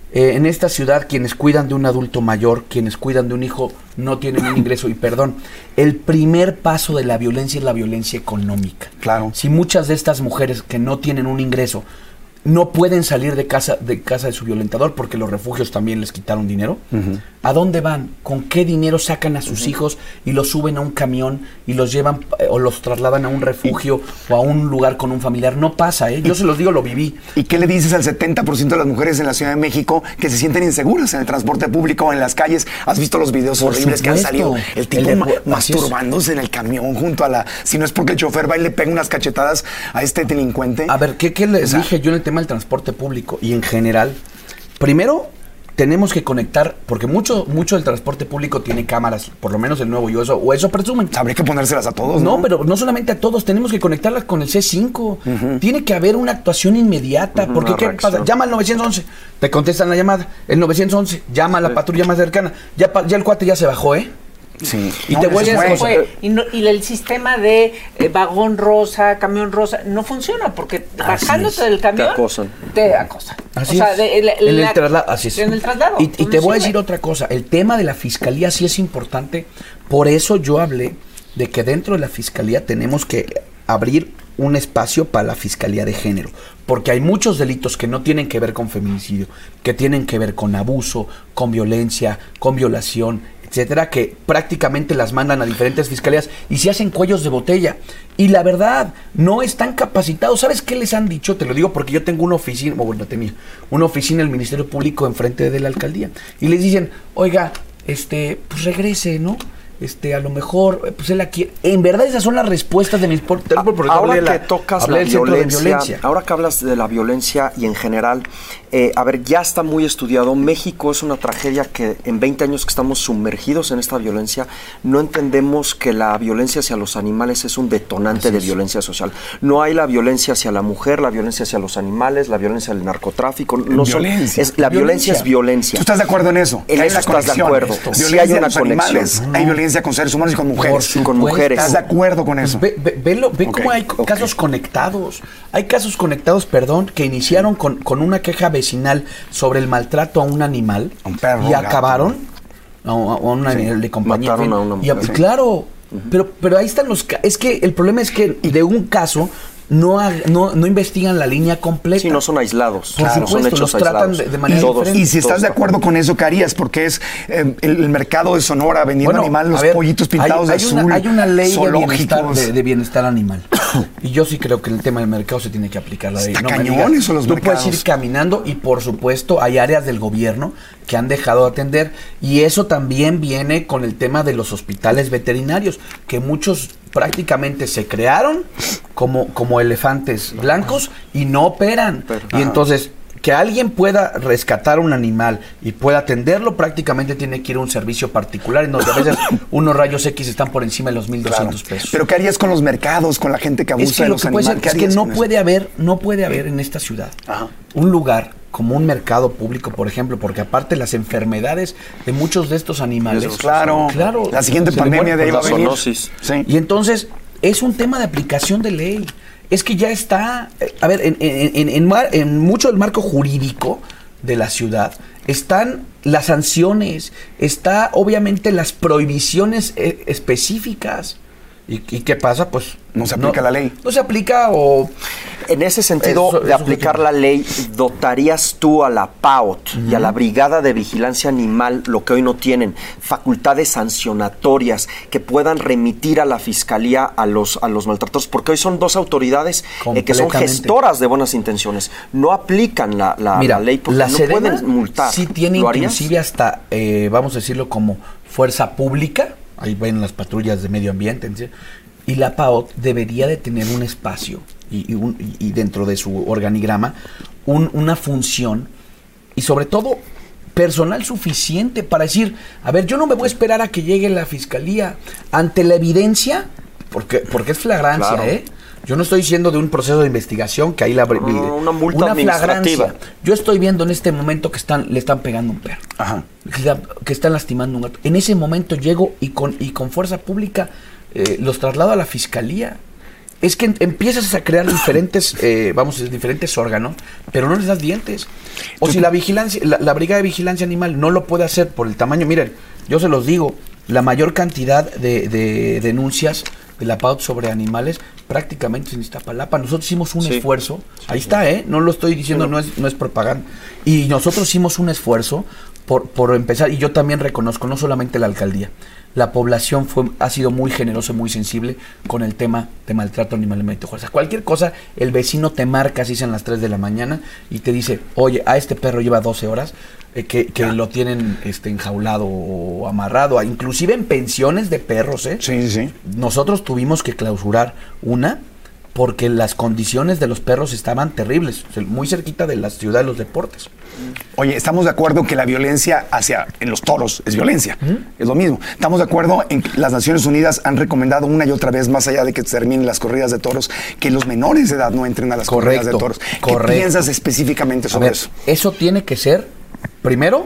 Eh, en esta ciudad, quienes cuidan de un adulto mayor, quienes cuidan de un hijo, no tienen un ingreso. Y perdón, el primer paso de la violencia es la violencia económica. Claro. Si muchas de estas mujeres que no tienen un ingreso no pueden salir de casa de casa de su violentador porque los refugios también les quitaron dinero, uh-huh. ¿a dónde van? ¿Con qué dinero sacan a sus uh-huh. hijos y los suben a un camión y los llevan eh, o los trasladan a un refugio o a un lugar con un familiar? No pasa, ¿eh? Yo se los digo, lo viví. ¿Y qué le dices al setenta por ciento de las mujeres en la Ciudad de México que se sienten inseguras en el transporte público, en las calles? ¿Has visto los videos Por horribles supuesto. que han salido? El tipo El de- ma- masturbándose en el camión junto a la... Si no es porque el chofer va y le pega unas cachetadas a este delincuente. A ver, ¿qué, qué les O sea, dije yo en el tema del transporte público y en general? Primero, tenemos que conectar, porque mucho mucho del transporte público tiene cámaras, por lo menos el nuevo, yo eso, o eso presumen. Habría que ponérselas a todos, ¿no? No, pero no solamente a todos, tenemos que conectarlas con el C cinco. Uh-huh. Tiene que haber una actuación inmediata, Uh-huh, porque una ¿qué reacción. pasa? Llama al nueve once, te contestan la llamada, el nueve once, llama a la patrulla más cercana, ya, pa- ya el cuate ya se bajó, ¿eh? Sí. Y No, te voy a eso decir fue. una cosa. Fue, y, no- y el sistema de eh, vagón rosa, camión rosa, no funciona porque Así bajándote es. del camión Te acosan. te acosan. Así o sea, es. de- la- en la- el traslado, así es. En el traslado. Y, y te voy a decir Funciona. otra cosa, el tema de la fiscalía sí es importante, por eso yo hablé de que dentro de la fiscalía tenemos que abrir un espacio para la fiscalía de género, porque hay muchos delitos que no tienen que ver con feminicidio, que tienen que ver con abuso, con violencia, con violación, etcétera, que prácticamente las mandan a diferentes fiscalías y se hacen cuellos de botella. Y la verdad, no están capacitados. ¿Sabes qué les han dicho? Te lo digo porque yo tengo una oficina, bueno, tenía una oficina del Ministerio Público enfrente de la alcaldía. Y les dicen, oiga, este, pues regrese, ¿no? Este, a lo mejor, pues él aquí. En verdad, esas son las respuestas de mis por, A- porque ahora hablé que de la- tocas hablé la del centro de violencia, violencia. ahora que hablas de la violencia y en general, eh, a ver, ya está muy estudiado. México es una tragedia que en veinte años que estamos sumergidos en esta violencia, no entendemos que la violencia hacia los animales es un detonante Así de es. violencia social. No hay la violencia hacia la mujer, la violencia hacia los animales, la violencia del narcotráfico. No son- Violencia. es, la violencia. es violencia. ¿Tú estás de acuerdo en eso? En Que hay eso una estás de conexión. acuerdo. Esto. Sí Violencia hay una a los animales, conexión. hay violencia con seres humanos y con mujeres. Y con mujeres. ¿Estás de acuerdo con eso? Ve, ve- velo- ve Ok, cómo hay ok. casos conectados. Hay casos conectados, perdón, que iniciaron con, con una queja vecinal sobre el maltrato a un animal A un perro, y un gato. acabaron a, a un Sí, animal de compañía. mataron en fin. a una Y mujer, sí. Claro, pero, pero ahí están los... ca- Es que el problema es que de un caso no, ha- no, no investigan la línea completa. Sí, no son aislados. Por Claro, supuesto, son hechos los tratan aislados. de- de manera Todos, diferente. Y si estás todos de acuerdo con eso, ¿qué harías? Porque es eh, el, el mercado de Sonora vendiendo Bueno, animales, a los ver, pollitos pintados hay, de hay azul. Una, hay una ley de bienestar, zoológicos. de, de bienestar animal. Y yo sí creo que el tema del mercado se tiene que aplicar la ley. Está No me cañón digas, eso, los tú mercados. puedes ir caminando y por supuesto hay áreas del gobierno que han dejado de atender. Y eso también viene con el tema de los hospitales veterinarios, que muchos prácticamente se crearon como, como elefantes blancos y no operan. Pero- y entonces... Que alguien pueda rescatar un animal y pueda atenderlo, prácticamente tiene que ir a un servicio particular en donde a veces unos rayos X están por encima de los mil doscientos Claro. pesos. Pero ¿qué harías con los mercados, con la gente que abusa es que de lo los que puede ser animales? ¿Qué es que harías no con eso? puede haber, no puede haber en esta ciudad Ajá. un lugar como un mercado público, por ejemplo, porque aparte las enfermedades de muchos de estos animales, Eso, claro. claro, La siguiente se le pandemia mueren de ahí por va a la venir. zoonosis. Sí. y entonces es un tema de aplicación de ley. Es que ya está, eh, a ver, en, en, en, en mar- en mucho del marco jurídico de la ciudad están las sanciones, está obviamente las prohibiciones eh, específicas. ¿Y, ¿Y qué pasa? Pues No se aplica la ley. No se aplica o... En ese sentido Eso- de eso aplicar fue- la ley, ¿dotarías tú a la P A O T y a la Brigada de Vigilancia Animal, lo que hoy no tienen, facultades sancionatorias que puedan remitir a la Fiscalía a los, a los maltratadores? Porque hoy son dos autoridades eh, que son Completamente. gestoras de buenas intenciones. No aplican la, la- Mira, la ley porque la no Sedena pueden multar. sí tiene ¿Lo harías? inclusive hasta, eh, vamos a decirlo, como fuerza pública. Ahí ven las patrullas de medio ambiente. ¿sí? Y la P A O T debería de tener un espacio y, y, un- y- y dentro de su organigrama un- una función y sobre todo personal suficiente para decir, a ver, yo no me voy a esperar a que llegue la fiscalía ante la evidencia, porque, porque es flagrancia, Claro. ¿eh? Yo no estoy diciendo de un proceso de investigación que ahí la No, no, una multa administrativa. flagrancia. Yo estoy viendo en este momento que están le están pegando a un perro. Ajá. Que, la- que están lastimando a un gato. En ese momento llego y con y con fuerza pública eh, los traslado a la fiscalía. es que empiezas a crear diferentes, eh, vamos a decir, diferentes órganos, pero no les das dientes. O si la vigilancia, la, la brigada de vigilancia animal no lo puede hacer por el tamaño, miren, yo se los digo, la mayor cantidad de, de denuncias de la P A U T sobre animales prácticamente en Iztapalapa. Nosotros hicimos un sí. esfuerzo, sí, ahí sí. está, ¿eh? No lo estoy diciendo, sí. no, es, no es propaganda. Y nosotros hicimos un esfuerzo por, por empezar, y yo también reconozco, no solamente la alcaldía, la población fue, ha sido muy generosa, muy sensible con el tema de maltrato animal en Benito Juárez. Cualquier cosa, el vecino te marca, así sean las tres de la mañana, y te dice, oye, a este perro lleva doce horas, eh, que, que lo tienen este, enjaulado o amarrado, inclusive en pensiones de perros, ¿eh? Sí, sí. Nosotros tuvimos que clausurar una, porque las condiciones de los perros estaban terribles, muy cerquita de la ciudad de los deportes. Oye, estamos de acuerdo que la violencia hacia en los toros es violencia, ¿Mm? es lo mismo. Estamos de acuerdo en que las Naciones Unidas han recomendado una y otra vez, más allá de que terminen las corridas de toros, que los menores de edad no entren a las correcto, corridas de toros. Correcto. ¿Qué piensas específicamente sobre ver, eso? Eso tiene que ser, primero,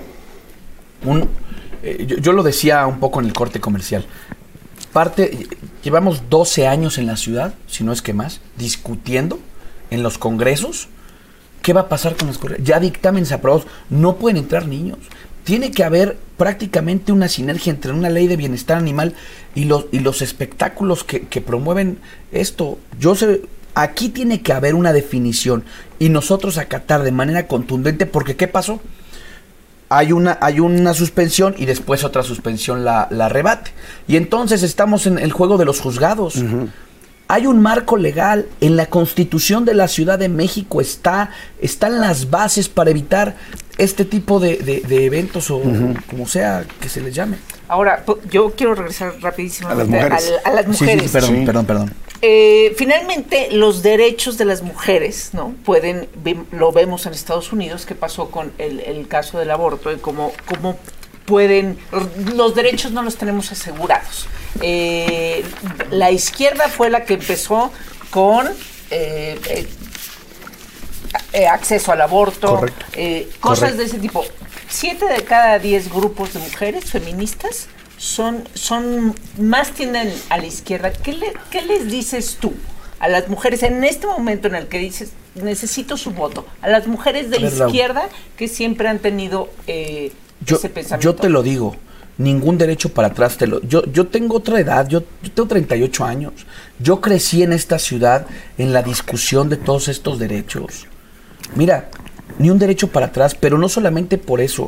un, eh, yo, yo lo decía un poco en el corte comercial. Parte, llevamos doce años en la ciudad, si no es que más, discutiendo en los congresos qué va a pasar con las corridas. Ya dictámenes aprobados, no pueden entrar niños. Tiene que haber prácticamente una sinergia entre una ley de bienestar animal y los, y los espectáculos que, que promueven esto. Yo sé, aquí tiene que haber una definición y nosotros acatar de manera contundente, porque ¿qué pasó? Hay una, hay una suspensión y después otra suspensión la, la rebate. Y entonces estamos en el juego de los juzgados. Uh-huh. Hay un marco legal, en la Constitución de la Ciudad de México está, están las bases para evitar este tipo de, de, de eventos o uh-huh. como sea que se les llame. Ahora, yo quiero regresar rapidísimo a las mujeres. A, a las mujeres. Sí, sí, perdón, sí. perdón, perdón. Eh, finalmente, los derechos de las mujeres, ¿no? Pueden, lo vemos en Estados Unidos, que pasó con el, el caso del aborto, y cómo, cómo pueden, los derechos no los tenemos asegurados. Eh, la izquierda fue la que empezó con eh, eh, eh, acceso al aborto, eh, cosas Correcto. de ese tipo. Siete de cada diez grupos de mujeres feministas son, son más tienden a la izquierda. ¿Qué, le, ¿Qué les dices tú a las mujeres en este momento en el que dices necesito su voto? A las mujeres de ¿verdad? izquierda que siempre han tenido eh, yo, ese pensamiento. Yo te lo digo, ningún derecho para atrás. Te lo, yo, yo tengo otra edad, yo, yo tengo treinta y ocho años. Yo crecí en esta ciudad en la discusión de todos estos derechos. Mira, ni un derecho para atrás, pero no solamente por eso.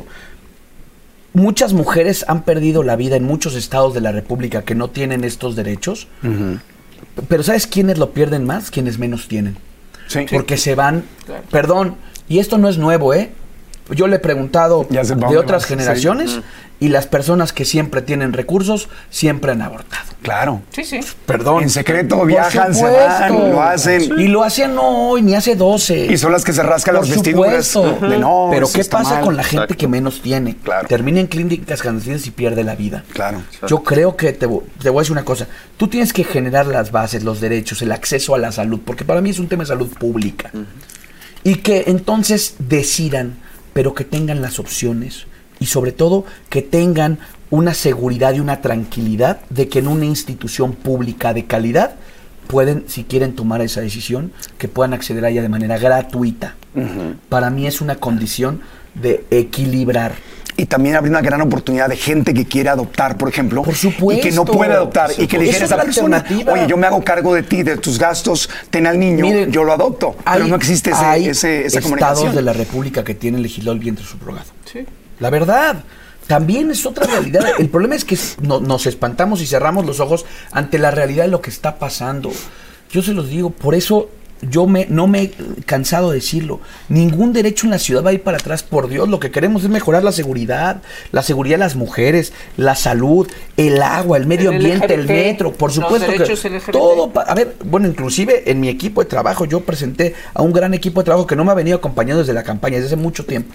Muchas mujeres han perdido la vida en muchos estados de la República que no tienen estos derechos. Uh-huh. Pero ¿sabes quiénes lo pierden más? Quienes menos tienen. Sí. Porque sí. se van, claro. perdón, y esto no es nuevo, ¿eh? Yo le he preguntado de otras más. generaciones sí. y las personas que siempre tienen recursos siempre han abortado. Claro. Sí, sí. Perdón. En secreto viajan, se van, lo hacen. Sí. Y lo hacen no hoy, ni hace doce. Y son las que se rascan Por las vestiduras. Uh-huh. De no, pero ¿qué pasa mal. con la gente Exacto. que menos tiene? Claro. Termina en clínicas clandestinas y pierde la vida. Claro. Yo creo que te, te voy a decir una cosa. Tú tienes que generar las bases, los derechos, el acceso a la salud, porque para mí es un tema de salud pública. Uh-huh. Y que entonces decidan, pero que tengan las opciones y sobre todo que tengan una seguridad y una tranquilidad de que en una institución pública de calidad pueden, si quieren tomar esa decisión, que puedan acceder a ella de manera gratuita. Uh-huh. Para mí es una condición de equilibrar. Y también habría una gran oportunidad de gente que quiere adoptar, por ejemplo. Por supuesto. Y que no puede adoptar. Y que le dijeras a la persona, oye, yo me hago cargo de ti, de tus gastos, ten al niño, Miren, yo lo adopto. Hay, pero no existe ese, hay ese, esa estados comunicación. de la República que tienen legislado el vientre subrogado. Sí. La verdad. También es otra realidad. El problema es que no, nos espantamos y cerramos los ojos ante la realidad de lo que está pasando. Yo se los digo, por eso yo me, no me he cansado de decirlo. Ningún derecho en la ciudad va a ir para atrás, por Dios. Lo que queremos es mejorar la seguridad, la seguridad de las mujeres, la salud, el agua, el medio el ambiente, L G B T, el metro, por supuesto que L G B T. Todo. A ver, bueno, inclusive en mi equipo de trabajo yo presenté a un gran equipo de trabajo que no me ha venido acompañando desde la campaña, desde hace mucho tiempo,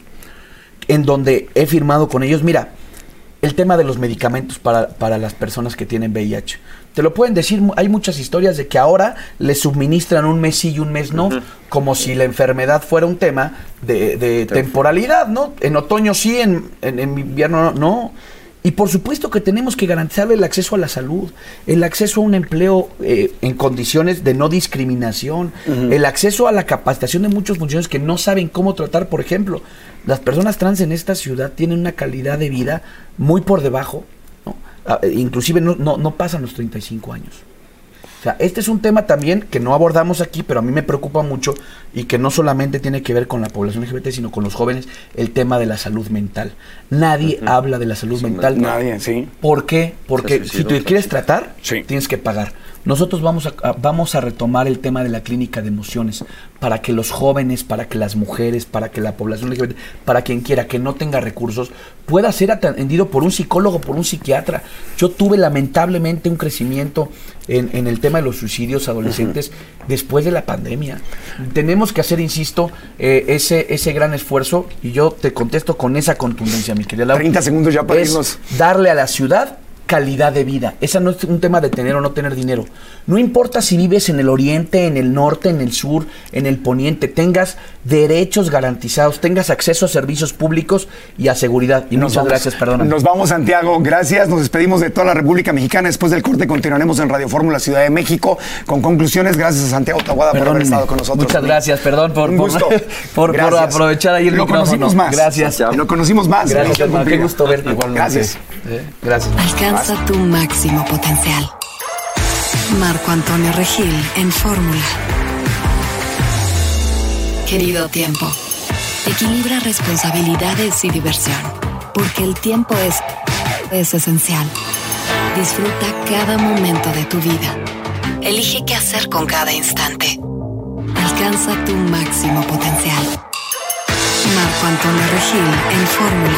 en donde he firmado con ellos, mira, el tema de los medicamentos para, para las personas que tienen V I H. Te lo pueden decir, hay muchas historias de que ahora les suministran un mes sí y un mes no, uh-huh. como si la enfermedad fuera un tema de, de temporalidad, ¿no? En otoño sí, en, en, en invierno no, no. Y por supuesto que tenemos que garantizarle el acceso a la salud, el acceso a un empleo eh, en condiciones de no discriminación, uh-huh. el acceso a la capacitación de muchos funcionarios que no saben cómo tratar. Por ejemplo, las personas trans en esta ciudad tienen una calidad de vida muy por debajo, ¿no? Ah, inclusive no, no, no pasan los treinta y cinco años. O sea, este es un tema también que no abordamos aquí, pero a mí me preocupa mucho y que no solamente tiene que ver con la población L G B T, sino con los jóvenes, el tema de la salud mental. Nadie uh-huh. habla de la salud sí, mental. Nadie, sí. ¿Por qué? Porque si tú quieres tratar, sí. tienes que pagar. Nosotros vamos a, a, vamos a retomar el tema de la clínica de emociones para que los jóvenes, para que las mujeres, para que la población L G B T, para quien quiera que no tenga recursos, pueda ser atendido por un psicólogo, por un psiquiatra. Yo tuve lamentablemente un crecimiento en, en el tema de los suicidios adolescentes uh-huh. después de la pandemia. Tenemos que hacer, insisto, eh, ese, ese gran esfuerzo, y yo te contesto con esa contundencia, mi querida Laura. treinta segundos ya para irnos. Darle a la ciudad calidad de vida. Esa no es un tema de tener o no tener dinero. No importa si vives en el oriente, en el norte, en el sur, en el poniente, tengas derechos garantizados, tengas acceso a servicios públicos y a seguridad. Y muchas gracias, perdóname. Nos vamos, Santiago. Gracias. Nos despedimos de toda la República Mexicana. Después del corte continuaremos en Radio Fórmula Ciudad de México con conclusiones. Gracias a Santiago Taboada por haber estado con nosotros. Muchas gracias. Perdón por, un gusto. por, por, por aprovechar ahí el Lo micrófono. Conocimos más. Gracias. Lo conocimos más. Gracias, hermano. Qué gusto verte. Igualmente. Gracias. ¿Eh? Gracias. Alcanza tu máximo potencial. Marco Antonio Regil en Fórmula. Querido tiempo, equilibra responsabilidades y diversión, porque el tiempo es, es esencial. Disfruta cada momento de tu vida. Elige qué hacer con cada instante. Alcanza tu máximo potencial. Marco Antonio Regil en Fórmula.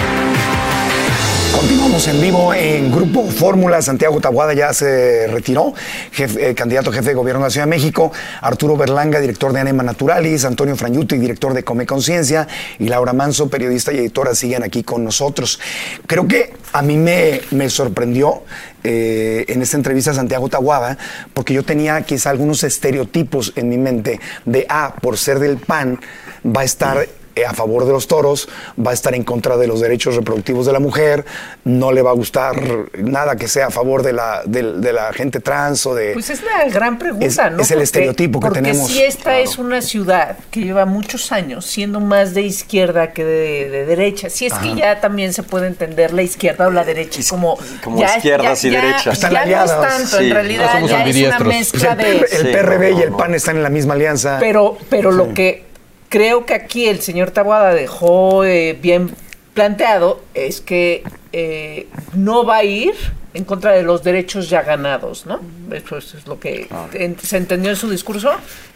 Continuamos en vivo en Grupo Fórmula. Santiago Taboada ya se retiró, jefe, eh, candidato a jefe de gobierno de la Ciudad de México. Arturo Berlanga, director de Anima Naturalis. Antonio Frañuti, director de Come Conciencia. Y Laura Manso, periodista y editora, siguen aquí con nosotros. Creo que a mí me, me sorprendió eh, en esta entrevista a Santiago Taboada, porque yo tenía quizá algunos estereotipos en mi mente de, ah, por ser del P A N, va a estar a favor de los toros, va a estar en contra de los derechos reproductivos de la mujer, no le va a gustar nada que sea a favor de la, de, de la gente trans o de... Pues es la gran pregunta, es, ¿no? Es el porque, estereotipo que porque tenemos. Porque si esta claro. es una ciudad que lleva muchos años siendo más de izquierda que de, de derecha, si es Ajá. que ya también se puede entender la izquierda o la derecha es, como... Como ya, izquierdas ya, y ya, derechas. Ya, ya no es tanto, sí. en realidad no ya es una mezcla pues el, de... El P R B sí, no, y el P A N no. están en la misma alianza. Pero, pero sí. lo que... Creo que aquí el señor Taboada dejó eh, bien planteado es que eh, no va a ir en contra de los derechos ya ganados, ¿no? Eso es lo que claro. en, se entendió en su discurso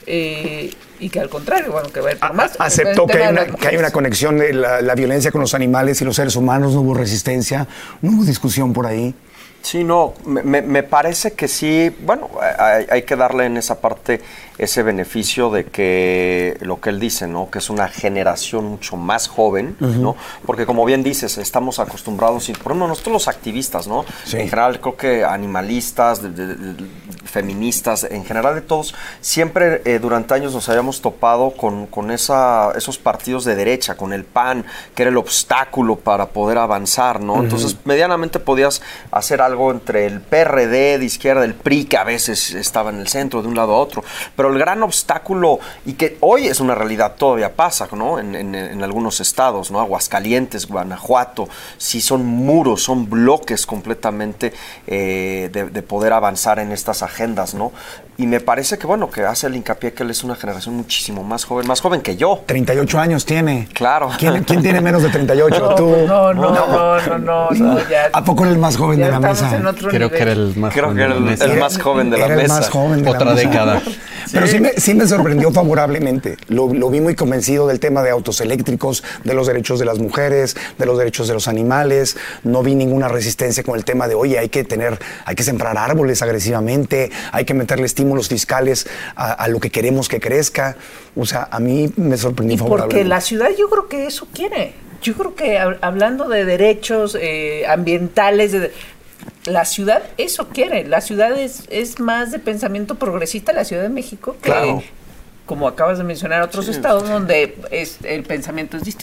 eh, y que al contrario, bueno, que va a ir por más. Aceptó que hay, una, que hay una conexión de la, la violencia con los animales y los seres humanos, no hubo resistencia, no hubo discusión por ahí. Sí, no, me, me parece que sí, bueno, hay, hay que darle en esa parte ese beneficio de que lo que él dice, ¿no? Que es una generación mucho más joven, uh-huh. ¿no? Porque como bien dices, estamos acostumbrados, y por ejemplo nosotros los activistas, ¿no? Sí. En general creo que animalistas, de, de, de, feministas, en general de todos, siempre eh, durante años nos habíamos topado con, con esa, esos partidos de derecha, con el P A N, que era el obstáculo para poder avanzar, ¿no? Uh-huh. Entonces medianamente podías hacer algo entre el P R D de izquierda, el P R I, que a veces estaba en el centro de un lado a otro, pero el gran obstáculo, y que hoy es una realidad, todavía pasa, ¿no? En, en, en algunos estados, ¿no? Aguascalientes, Guanajuato, sí son muros, son bloques completamente eh, de, de poder avanzar en estas agendas, ¿no? Y me parece que, bueno, que hace el hincapié que él es una generación muchísimo más joven, más joven que yo. treinta y ocho años tiene. Claro. ¿Quién, ¿quién tiene menos de treinta y ocho? No, ¿Tú? No, no, no, no, no, no, no ya, ¿A poco era el más joven de la mesa? Creo nivel. que era el más Creo joven que era el, el más joven de la era mesa. El más joven de Otra la mesa. década. Pero sí, sí, me, sí me sorprendió favorablemente. Lo, lo vi muy convencido del tema de autos eléctricos, de los derechos de las mujeres, de los derechos de los animales. No vi ninguna resistencia con el tema de, oye, hay que tener, hay que sembrar árboles agresivamente, hay que meterle estímulos fiscales a, a lo que queremos que crezca. O sea, a mí me sorprendió y favorablemente. Porque la ciudad yo creo que eso quiere. Yo creo que hablando de derechos eh, ambientales, de, la ciudad eso quiere. La ciudad es, es más de pensamiento progresista, la Ciudad de México, que, claro. como acabas de mencionar, otros sí, estados sí. donde es, el pensamiento es distinto.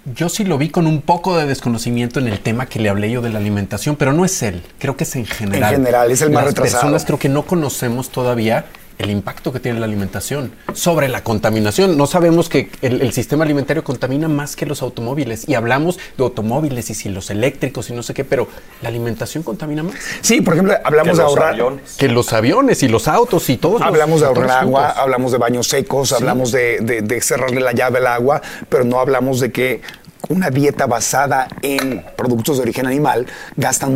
Yo sí lo vi con un poco de desconocimiento en el tema que le hablé yo de la alimentación, pero no es él, creo que es en general. En general, es el más Las retrasado. personas creo que no conocemos todavía el impacto que tiene la alimentación sobre la contaminación. No sabemos que el, el sistema alimentario contamina más que los automóviles, y hablamos de automóviles y si los eléctricos y no sé qué, pero la alimentación contamina más. Sí, por ejemplo, hablamos de ahorrar. Aviones. Que los aviones y los autos y todos. Hablamos los, de ahorrar todos agua, juntos. hablamos de baños secos, hablamos de, de, de cerrarle la llave al agua, pero no hablamos de que una dieta basada en productos de origen animal gastan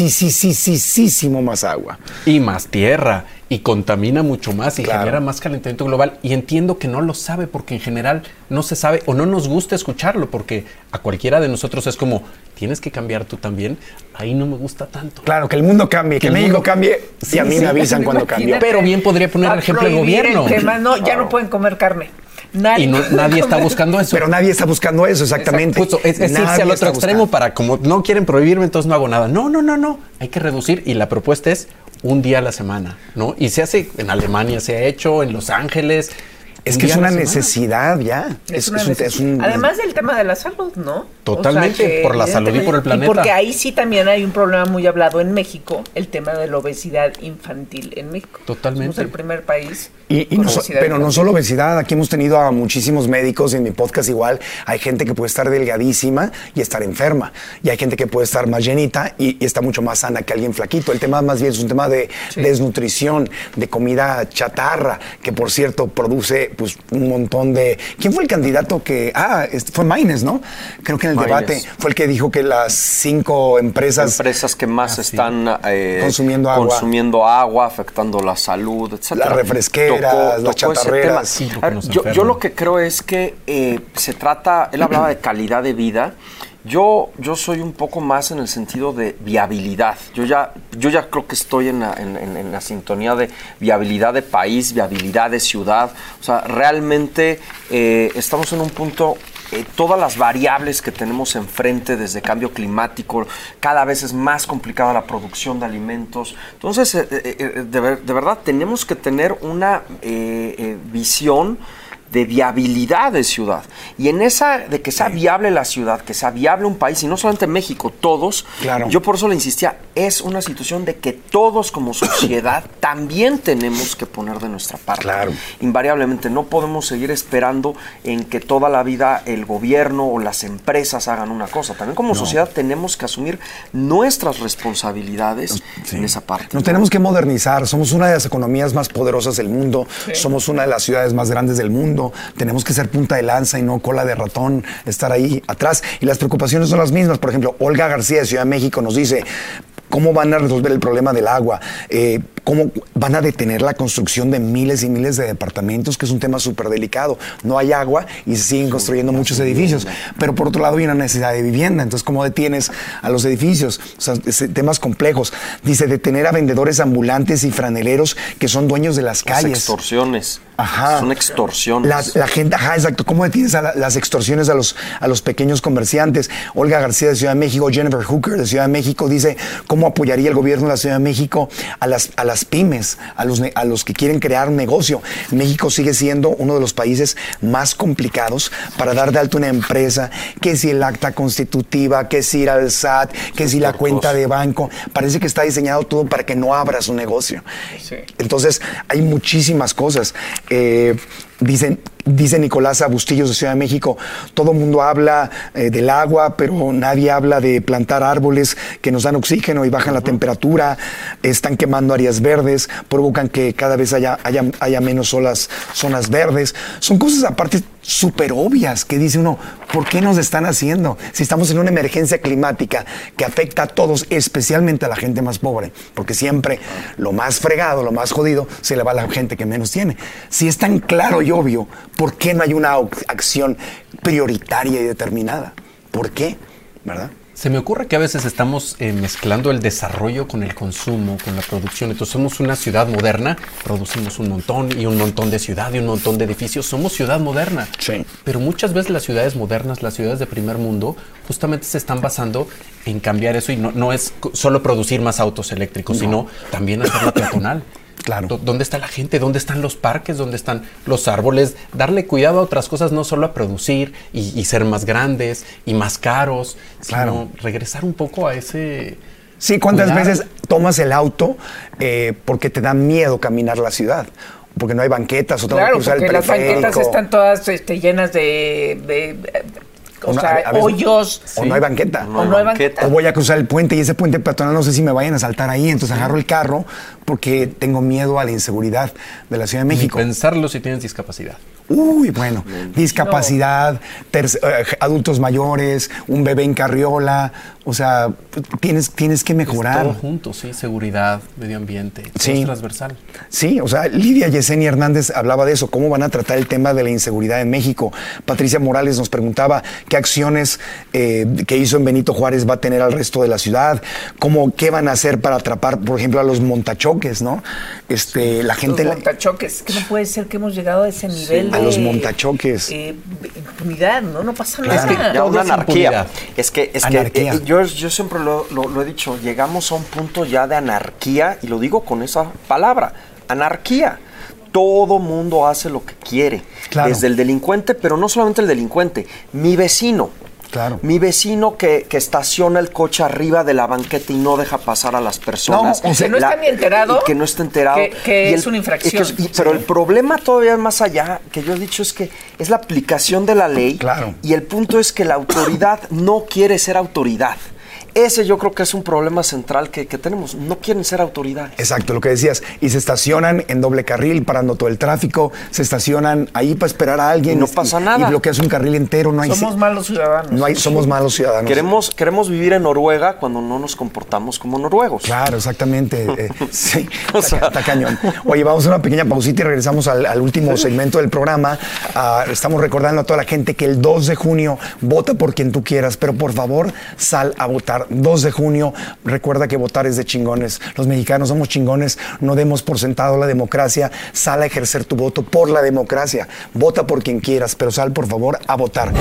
muchísimo más agua. Y más tierra, y contamina mucho más y Claro. genera más calentamiento global. Y entiendo que no lo sabe porque en general no se sabe o no nos gusta escucharlo, porque a cualquiera de nosotros es como, tienes que cambiar tú también. Ahí no me gusta tanto. Claro, que el mundo cambie, que, el México mundo- cambie, Sí, y a mí sí. me avisan cuando cambió. Imagínate. Pero bien podría poner Va el a ejemplo el prohibir gobierno. el tema, no, ya no pueden comer carne. Nadie, Y no- puede nadie está comer. buscando eso. Pero nadie está buscando eso, exactamente. Justo, es, es irse Nadie al está otro extremo buscando. para, como no quieren prohibirme, entonces no hago nada. No, no, no, no. Hay que reducir, y la propuesta es un día a la semana, ¿no? Y se hace en Alemania, se ha hecho en Los Ángeles. Es un que día es a la una semana. necesidad ya. Es Es, una es un- necesidad. es un- Además del tema de la salud, ¿no? Totalmente, por la salud y por el planeta. Y porque ahí sí también hay un problema muy hablado en México, el tema de la obesidad infantil en México. Totalmente. Somos el primer país. Y, y con no so- obesidad pero no infantil. solo obesidad, aquí hemos tenido a muchísimos médicos, en mi podcast igual, hay gente que puede estar delgadísima y estar enferma, y hay gente que puede estar más llenita y, y está mucho más sana que alguien flaquito. El tema más bien es un tema de desnutrición, de comida chatarra, que por cierto produce pues un montón de... ¿Quién fue el candidato que... Ah, este fue Maynes, ¿no? Creo que en el Maynes. debate fue el que dijo que las cinco empresas... Empresas que más Ah, sí. están eh, Consumiendo agua. consumiendo agua, afectando la salud, etcétera. Las refresqueras, las ese tema. chatarreras. Sí, lo que A ver, nos yo, enferma. yo lo que creo es que eh, se trata, él hablaba de calidad de vida. Yo, yo soy un poco más en el sentido de viabilidad. Yo ya, yo ya creo que estoy en la, en, en- en la sintonía de viabilidad de país, viabilidad de ciudad. O sea, realmente eh, estamos en un punto... Eh, todas las variables que tenemos enfrente, desde cambio climático, cada vez es más complicada la producción de alimentos. Entonces, eh, eh, eh, de, ver- de verdad, tenemos que tener una eh, eh, visión de viabilidad de ciudad. Y en esa, de que sea viable la ciudad, que sea viable un país, y no solamente México, todos, Claro. yo por eso le insistía, es una situación de que todos como sociedad también tenemos que poner de nuestra parte. Claro. Invariablemente, no podemos seguir esperando en que toda la vida el gobierno o las empresas hagan una cosa. También como sociedad tenemos que asumir nuestras responsabilidades en esa parte. Nos tenemos que modernizar, somos una de las economías más poderosas del mundo, somos una de las ciudades más grandes del mundo, tenemos que ser punta de lanza y no cola de ratón, estar ahí atrás. Y las preocupaciones son las mismas. Por ejemplo, Olga García de Ciudad de México nos dice, ¿cómo van a resolver el problema del agua? Eh, ¿Cómo van a detener la construcción de miles y miles de departamentos? Que es un tema súper delicado. No hay agua y se siguen construyendo muchos edificios. Pero por otro lado hay una necesidad de vivienda. Entonces, ¿cómo detienes a los edificios? O sea, es- temas complejos. Dice, detener a vendedores ambulantes y franeleros que son dueños de las Las calles. extorsiones. Ajá. Son extorsiones. La, la gente, ajá, exacto. ¿Cómo detienes a la- las extorsiones a los, a los pequeños comerciantes? Olga García de Ciudad de México, Jennifer Hooker de Ciudad de México dice cómo apoyaría el gobierno de la Ciudad de México a las, a las pymes, a los, ne- a los que quieren crear un negocio. México sigue siendo uno de los países más complicados para dar de alto una empresa, que si el acta constitutiva, que si ir al S A T, que si la cuenta de banco. Parece que está diseñado todo para que no abras un negocio. Sí. Entonces, hay muchísimas cosas. Eh, dicen, dice Nicolás Bustillos de Ciudad de México, todo el mundo habla eh, del agua, pero nadie habla de plantar árboles que nos dan oxígeno y bajan la temperatura, están quemando áreas verdes, provocan que cada vez haya, haya, haya menos zonas, zonas verdes. Son cosas aparte súper obvias que dice uno, ¿por qué nos están haciendo? Si estamos en una emergencia climática que afecta a todos, especialmente a la gente más pobre, porque siempre lo más fregado, lo más jodido, se le va a la gente que menos tiene. Si es tan claro y obvio, ¿por qué no hay una acción prioritaria y determinada? ¿Por qué? ¿Verdad? Se me ocurre que a veces estamos eh, mezclando el desarrollo con el consumo, con la producción. Entonces somos una ciudad moderna, producimos un montón y un montón de ciudad y un montón de edificios. Somos ciudad moderna. Sí. Pero muchas veces las ciudades modernas, las ciudades de primer mundo, justamente se están basando en cambiar eso y no, no es co- solo producir más autos eléctricos, sino también hacerla peatonal. Claro. D- ¿Dónde está la gente? ¿Dónde están los parques? ¿Dónde están los árboles? Darle cuidado a otras cosas, no solo a producir y, y ser más grandes y más caros, Claro. sino regresar un poco a ese... Sí, ¿cuántas cuidar. veces tomas el auto eh, porque te da miedo caminar la ciudad? Porque no hay banquetas o tengo Claro, que usar porque el las periférico. banquetas están todas este, llenas de, de, de- o O no, sea, a veces- hoyos. O no hay banqueta. O no hay banqueta. O voy a cruzar el puente y ese puente peatonal no sé si me vayan a saltar ahí, entonces agarro el carro porque tengo miedo a la inseguridad de la Ciudad de Ni México. pensarlo si tienes discapacidad. Uy, bueno, discapacidad, terc- eh, adultos mayores, un bebé en carriola, o sea, tienes, tienes que Es mejorar. todo junto, sí, seguridad, medio ambiente, todo Sí. es transversal. Sí, o sea, Lidia Yesenia Hernández hablaba de eso, cómo van a tratar el tema de la inseguridad en México. Patricia Morales nos preguntaba qué acciones eh, que hizo en Benito Juárez va a tener al resto de la ciudad, cómo, qué van a hacer para atrapar, por ejemplo, a los montachoques, ¿no? Este, la gente... Los montachoques, que no puede ser que hemos llegado a ese nivel a de... los montachoques. eh, impunidad, ¿no? No pasa Claro. nada. Es que Ya Todo una es anarquía. impunidad. Es que, es Anarquía. que eh, yo, yo siempre lo, lo- lo he dicho, llegamos a un punto ya de anarquía, y lo digo con esa palabra, anarquía. Todo mundo hace lo que quiere. Claro. Desde el delincuente, pero no solamente el delincuente, mi vecino. Claro. Mi vecino que, que estaciona el coche arriba de la banqueta y no deja pasar a las personas. No, o sea, que no está ni enterado. Y que no está enterado. Que- que Y es una infracción. y que- y- pero el problema todavía más allá, que yo he dicho, es que es la aplicación de la ley. Claro. Y el punto es que la autoridad no quiere ser autoridad. Ese yo creo que es un problema central que, que tenemos. No quieren ser autoridades. Exacto, lo que decías. Y se estacionan en doble carril, parando todo el tráfico. Se estacionan ahí para esperar a alguien. Y no pasa nada. Y bloqueas un carril entero. No hay, Somos malos ciudadanos. no hay, somos malos ciudadanos. Queremos, queremos vivir en Noruega cuando no nos comportamos como noruegos. Claro, exactamente. eh, sí, O está, sea. está cañón. Oye, vamos a una pequeña pausita y regresamos al, al último segmento del programa. Ah, estamos recordando a toda la gente que el dos de junio vota por quien tú quieras, pero por favor sal a votar. dos de junio, recuerda que votar es de chingones. Los mexicanos somos chingones, no demos por sentado la democracia. Sal a ejercer tu voto por la democracia. Vota por quien quieras, pero sal por favor a votar.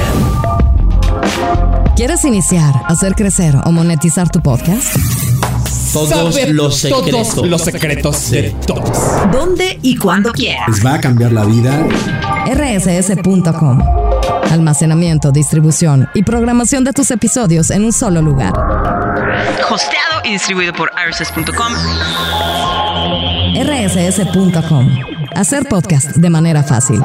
¿Quieres iniciar, hacer crecer o monetizar tu podcast? Todos Saber los secretos. todos los secretos de todos. ¿Dónde y cuándo quieras? Les va a cambiar la vida. R S S punto com. Almacenamiento, distribución y programación de tus episodios en un solo lugar. Hosteado y distribuido por r s s punto com. R S S punto com. Hacer podcast de manera fácil.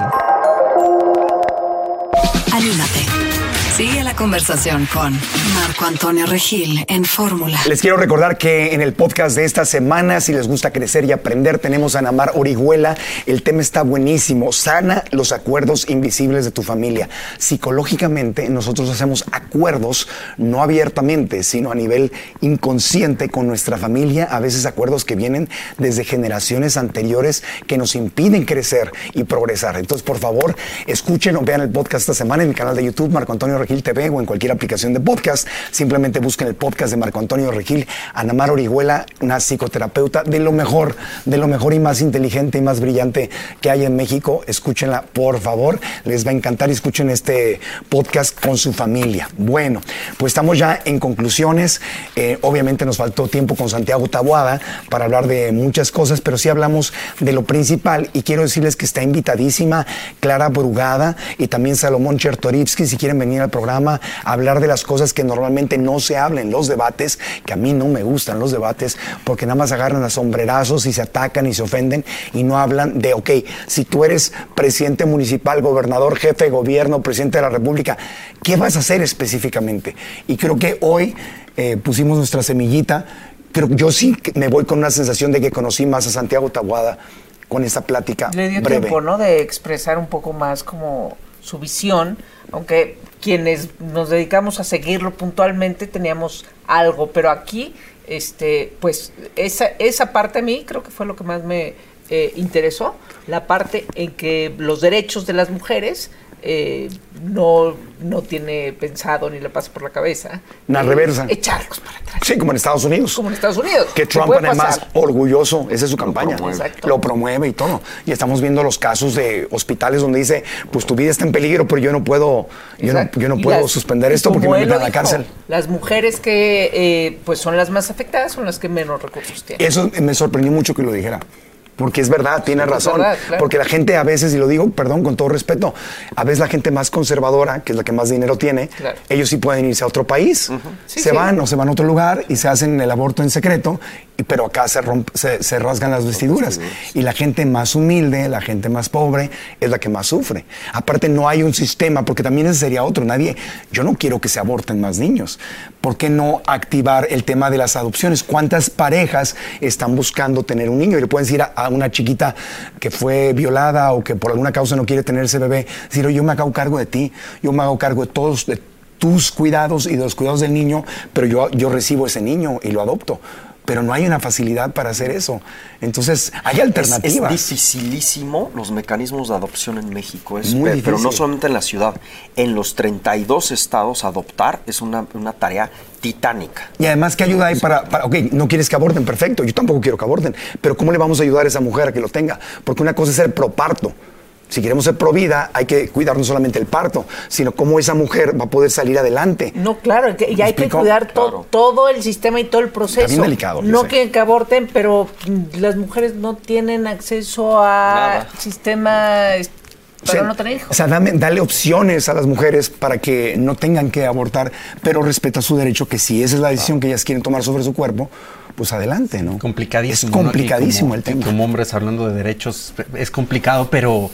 Anímate. Sigue la conversación con Marco Antonio Regil en Fórmula. Les quiero recordar que en el podcast de esta semana, si les gusta crecer y aprender, tenemos a Ana Mar Orihuela. El tema está buenísimo. Sana los acuerdos invisibles de tu familia. Psicológicamente, nosotros hacemos acuerdos no abiertamente, sino a nivel inconsciente con nuestra familia. A veces acuerdos que vienen desde generaciones anteriores que nos impiden crecer y progresar. Entonces, por favor, escuchen o vean el podcast esta semana en mi canal de YouTube, Marco Antonio Regil T V, o en cualquier aplicación de podcast. Simplemente busquen el podcast de Marco Antonio Regil. Ana Mar Orihuela, una psicoterapeuta de lo mejor, de lo mejor y más inteligente y más brillante que hay en México. Escúchenla, por favor. Les va a encantar y escuchen este podcast con su familia. Bueno, pues estamos ya en conclusiones. Eh, obviamente nos faltó tiempo con Santiago Taboada para hablar de muchas cosas, pero sí hablamos de lo principal, y quiero decirles que está invitadísima Clara Brugada y también Salomón Chertorivsky, si quieren venir al programa a hablar de las cosas que normalmente no se hablan en los debates, que a mí no me gustan los debates, porque nada más agarran a sombrerazos y se atacan y se ofenden y no hablan de, ok, si tú eres presidente municipal, gobernador, jefe de gobierno, presidente de la República, ¿qué vas a hacer específicamente? Y creo que hoy eh, pusimos nuestra semillita. Creo que yo sí me voy con una sensación de que conocí más a Santiago Taboada con esta plática Le dio breve. tiempo, ¿no? De expresar un poco más como su visión, aunque quienes nos dedicamos a seguirlo puntualmente teníamos algo, pero aquí, este, pues, esa, esa parte a mí creo que fue lo que más me eh, interesó, la parte en que los derechos de las mujeres eh, no, no tiene pensado ni le pasa por la cabeza. Una eh, reversa. Echarlos para atrás. Sí, como en Estados Unidos. Como en Estados Unidos. Que ¿Qué Trump puede además, pasar? orgulloso, esa es su campaña. promueve. Exacto. Lo promueve y todo. Y estamos viendo los casos de hospitales donde dice, pues tu vida está en peligro, pero yo no puedo, yo no, Exacto. yo no Y puedo las- suspender y esto porque como me él meten a lo la dijo, cárcel. Las mujeres que eh, pues son las más afectadas son las que menos recursos tienen. Eso me sorprendió mucho que lo dijera. Porque es verdad, tiene razón. verdad, claro. Porque la gente a veces, y lo digo, perdón, con todo respeto, a veces la gente más conservadora, que es la que más dinero tiene, Claro. ellos sí pueden irse a otro país. Uh-huh. Sí, se sí. van o se van a otro lugar y se hacen el aborto en secreto, y- pero acá se, romp- se, se rasgan las vestiduras. Y la gente más humilde, la gente más pobre, es la que más sufre. Aparte, no hay un sistema, porque también ese sería otro. Nadie, yo no quiero que se aborten más niños. ¿Por qué no activar el tema de las adopciones? ¿Cuántas parejas están buscando tener un niño? Y le pueden decir a, a una chiquita que fue violada o que por alguna causa no quiere tener ese bebé, decir, oye, yo me hago cargo de ti, yo me hago cargo de todos, de tus cuidados y de los cuidados del niño, pero yo, yo recibo ese niño y lo adopto. Pero no hay una facilidad para hacer eso. Entonces, hay alternativas. Es, es dificilísimo los mecanismos de adopción en México. Es, Muy pe- pero no difícil. solamente en la ciudad. En los treinta y dos estados adoptar es una, una tarea titánica. Y además, ¿qué ayuda hay para, para, ok, no quieres que aborten? Perfecto, yo tampoco quiero que aborten. Pero ¿cómo le vamos a ayudar a esa mujer a que lo tenga? Porque una cosa es ser proparto. Si queremos ser pro vida, hay que cuidar no solamente el parto, sino cómo esa mujer va a poder salir adelante. No, claro, que- y ¿Me hay que explico? cuidar to- Claro. todo el sistema y todo el proceso. Está bien delicado, yo No sé. quieren que aborten, pero mm, las mujeres no tienen acceso a Nada. sistema es- O para sea, no tener hijos. O sea, dame- dale opciones a las mujeres para que no tengan que abortar, pero respeta su derecho, que si esa es la decisión que ellas quieren tomar sobre su cuerpo, pues adelante, ¿no? Complicadísimo. Es ¿no? Aquí complicadísimo como- el tema. Como hombres hablando de derechos, es complicado, pero,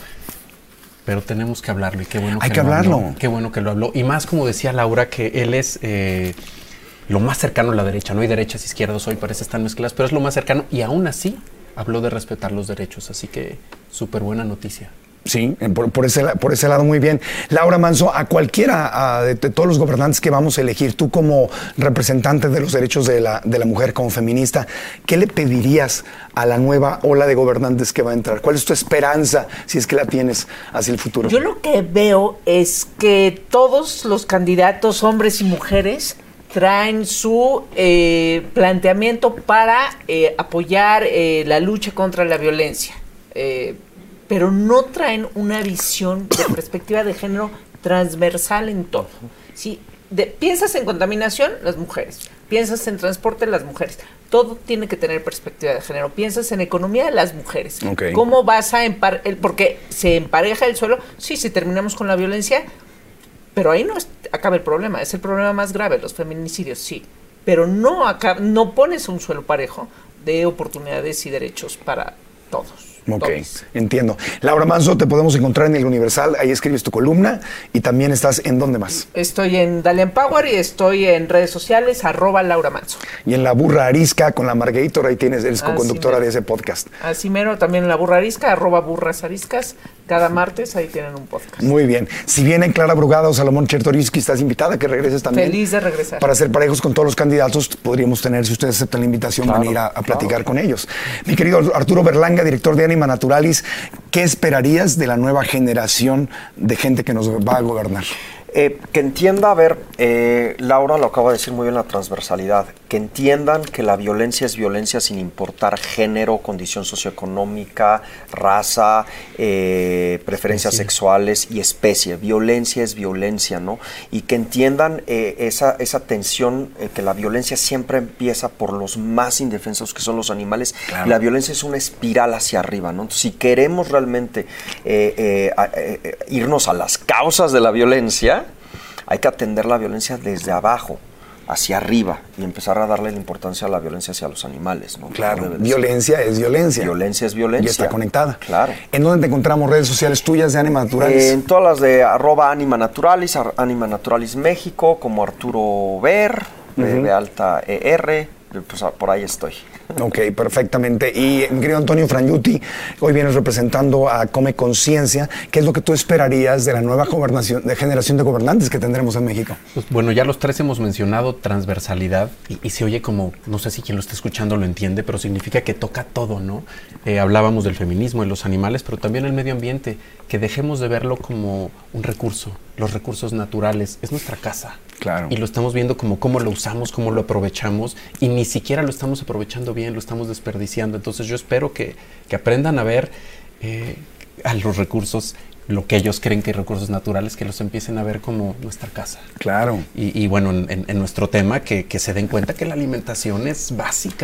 pero tenemos que hablarlo y qué bueno Hay que, que lo hablarlo. habló, qué bueno que lo habló. Y más como decía Laura, que él es eh, lo más cercano a la derecha. No hay derechas, izquierdas, hoy parece están mezcladas, pero es lo más cercano y aún así habló de respetar los derechos. Así que súper buena noticia. Sí, por, por ese, la- por ese lado muy bien. Laura Manso, a cualquiera a, de, de todos los gobernantes que vamos a elegir, tú como representante de los derechos de la, de la mujer, como feminista, ¿qué le pedirías a la nueva ola de gobernantes que va a entrar? ¿Cuál es tu esperanza, si es que la tienes, hacia el futuro? Yo lo que veo es que todos los candidatos, hombres y mujeres, traen su eh, planteamiento para eh, apoyar eh, la lucha contra la violencia. Eh, pero no traen una visión de perspectiva de género transversal en todo. ¿Sí? De- piensas en contaminación, las mujeres. Piensas en transporte, las mujeres. Todo tiene que tener perspectiva de género. Piensas en economía, las mujeres. Ok. ¿Cómo vas a empar el porque se empareja el suelo? Sí, si terminamos con la violencia, pero ahí no es- acaba el problema. Es el problema más grave, los feminicidios, sí. Pero no acaba, no pones un suelo parejo de oportunidades y derechos para todos. Ok, todos. entiendo. Laura Manso, te podemos encontrar en El Universal, ahí escribes tu columna y también estás en ¿dónde más? Estoy en Dalian Power y estoy en redes sociales, arroba Laura Manso. Y en La Burra Arisca con la Marguerite, ahí tienes, eres Así co-conductora mero. de ese podcast. Así mero, también en La Burra Arisca, arroba Burras Ariscas. Cada martes ahí tienen un podcast. Muy bien. Si viene Clara Brugada o Salomón Chertoriski, estás invitada a que regreses también. Feliz de regresar. Para ser parejos con todos los candidatos, podríamos tener, si ustedes aceptan la invitación, Claro, venir a, a platicar claro. con ellos. Mi querido Arturo Berlanga, director de Anima Naturalis, ¿qué esperarías de la nueva generación de gente que nos va a gobernar? Eh, que entienda, a ver, eh, Laura lo acaba de decir muy bien, la transversalidad, que entiendan que la violencia es violencia sin importar género, condición socioeconómica, raza, eh, preferencias Especie. sexuales y especie. Violencia es violencia, ¿no? Y que entiendan eh, esa, esa tensión, eh, que la violencia siempre empieza por los más indefensos, que son los animales, Claro. y la violencia es una espiral hacia arriba, ¿no? Entonces, si queremos realmente eh, eh, a- eh, eh, irnos a las causas de la violencia, hay que atender la violencia desde abajo hacia arriba y empezar a darle la importancia a la violencia hacia los animales, ¿no? Claro, No debe de ser. violencia es violencia. Violencia es violencia. Y está conectada. Claro. ¿En dónde te encontramos? ¿Redes sociales tuyas de Anima Naturalis? Eh, en todas las de arroba Anima Naturalis, ar- Anima Naturalis México, como Arturo Ver, de, Ujú. de alta E R, pues ah, por ahí estoy. Ok, perfectamente. Y mi querido Antonio Frangiuti, hoy vienes representando a Come Conciencia. ¿Qué es lo que tú esperarías de la nueva gobernación, de generación de gobernantes que tendremos en México? Pues, bueno, ya los tres hemos mencionado transversalidad y, y se oye como, no sé si quien lo está escuchando lo entiende, pero significa que toca todo, ¿no? Eh, hablábamos del feminismo, de los animales, pero también el medio ambiente, que dejemos de verlo como un recurso, los recursos naturales, es nuestra casa. Claro. Y lo estamos viendo como cómo lo usamos, cómo lo aprovechamos y ni siquiera lo estamos aprovechando bien, lo estamos desperdiciando. Entonces yo espero que, que aprendan a ver eh, a los recursos, lo que ellos creen que hay recursos naturales, que los empiecen a ver como nuestra casa. Claro. Y, y bueno, en, en- en nuestro tema, que, que se den cuenta que la alimentación es básica.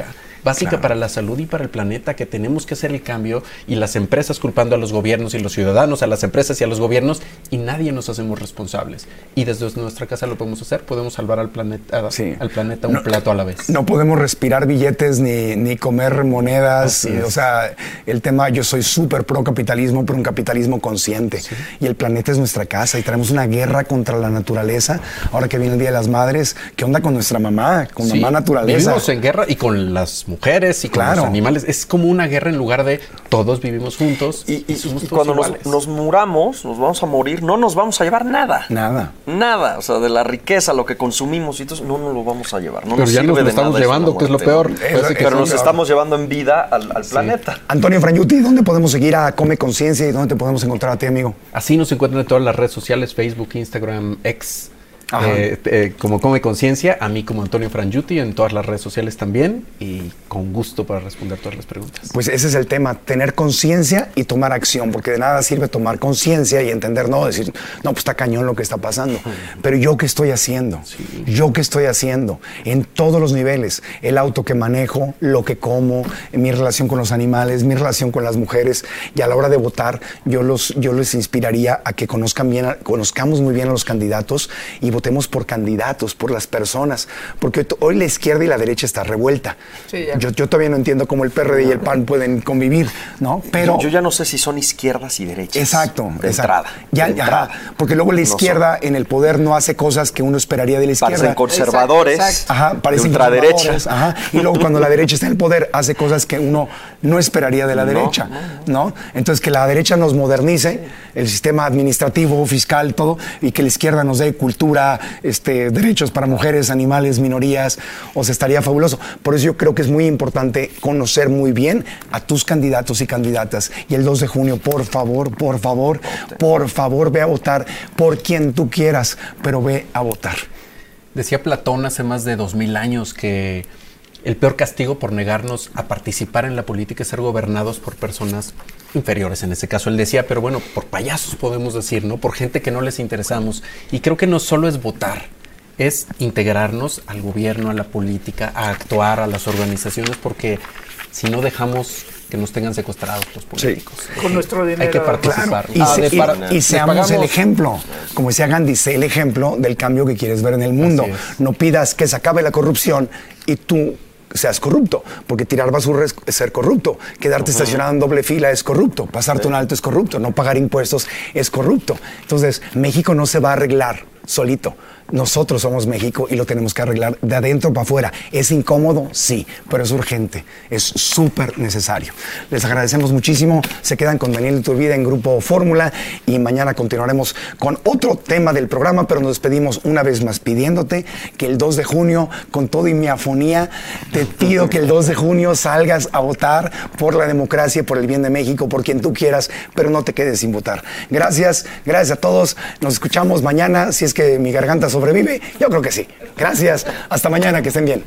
básica Claro. para la salud y para el planeta, que tenemos que hacer el cambio, y las empresas culpando a los gobiernos y los ciudadanos a las empresas y a los gobiernos, y nadie nos hacemos responsables. Y desde nuestra casa lo podemos hacer, podemos salvar al planeta, Sí. al planeta un No, plato a la vez. No podemos respirar billetes ni, ni comer monedas. Así eh, es. O sea, el tema, yo soy súper pro capitalismo, pero un capitalismo consciente. Y el planeta es nuestra casa y traemos una guerra contra la naturaleza. Ahora que viene el Día de las Madres, ¿qué onda con nuestra mamá? Con Sí, mamá naturaleza. vivimos en guerra y con las mujeres y con Claro. los animales. Es como una guerra en lugar de todos vivimos juntos Y, y- somos y todos cuando nos, iguales. nos muramos, nos vamos a morir, no nos vamos a llevar nada. Nada. Nada. O sea, de la riqueza, lo que consumimos, y entonces no nos lo vamos a llevar. No Pero nos ya sirve nos lo de estamos nada eso, llevando, la que es lo muerte. peor. Eso- Parece que eso- Pero nos peor. estamos llevando en vida al, al planeta. Antonio Frangiuti, ¿dónde podemos seguir a Come Conciencia y dónde te podemos encontrar a ti, amigo? Así nos encuentran en todas las redes sociales, Facebook, Instagram, X, Ajá. eh, eh, como Come Conciencia, a mí como Antonio Frangiuti en todas las redes sociales también, y con gusto para responder todas las preguntas. Pues ese es el tema, tener conciencia y tomar acción, porque de nada sirve tomar conciencia y entender, no, decir, no, pues está cañón lo que está pasando. Pero yo qué estoy haciendo, yo qué estoy haciendo en todos los niveles, el auto que manejo, lo que como, mi relación con los animales, mi relación con las mujeres, y a la hora de votar, yo los, yo les inspiraría a que conozcan bien, a- conozcamos muy bien a los candidatos y votemos por candidatos, por las personas, porque hoy, hoy la izquierda y la derecha está revuelta. Sí, ya. Yo, yo todavía no entiendo cómo el P R D y el P A N pueden convivir, ¿no? Pero yo, yo ya no sé si son izquierdas y derechas. exacto, De exacto. entrada. Ya, de ajá, entrada. porque luego la No son. izquierda en el poder no hace cosas que uno esperaría de la izquierda. Parecen conservadores. Exacto, Ajá, parecen de ultraderecha. conservadores, ajá. Y luego cuando la derecha está en el poder hace cosas que uno no esperaría de la No, derecha, ¿no? Entonces que la derecha nos modernice el sistema administrativo, fiscal, todo, y que la izquierda nos dé cultura, este, derechos para mujeres, animales, minorías, o sea, estaría fabuloso. Por eso yo creo que es muy importante conocer muy bien a tus candidatos y candidatas. Y el dos de junio, por favor, por favor, por favor, ve a votar por quien tú quieras, pero ve a votar. Decía Platón hace más de dos mil años que el peor castigo por negarnos a participar en la política es ser gobernados por personas inferiores. En ese caso él decía, pero bueno, por payasos podemos decir, ¿no? Por gente que no les interesamos. Y creo que no solo es votar, es integrarnos al gobierno, a la política, a actuar, a las organizaciones, porque si no dejamos que nos tengan secuestrados los políticos. Con nuestro dinero. Hay que participar. Y, Ah, se- de y- par- y le seamos pagamos- el ejemplo. Como decía Gandhi, sé el ejemplo del cambio que quieres ver en el mundo. Así es. No pidas que se acabe la corrupción y tú seas corrupto, porque tirar basura es, es ser corrupto, quedarte estacionado en doble fila es corrupto, pasarte un alto es corrupto, no pagar impuestos es corrupto. Entonces, México no se va a arreglar solito. Nosotros somos México y lo tenemos que arreglar de adentro para afuera. ¿Es incómodo? Sí, pero es urgente, es súper necesario. Les agradecemos muchísimo. Se quedan con Daniel Iturbide en Grupo Fórmula y mañana continuaremos con otro tema del programa, pero nos despedimos una vez más pidiéndote que el dos de junio, con todo y mi afonía, te pido que el dos de junio salgas a votar por la democracia, por el bien de México, por quien tú quieras, pero no te quedes sin votar. Gracias, gracias a todos. Nos escuchamos mañana, si es que mi garganta sobrevive. Yo creo que sí. Gracias. Hasta mañana, que estén bien.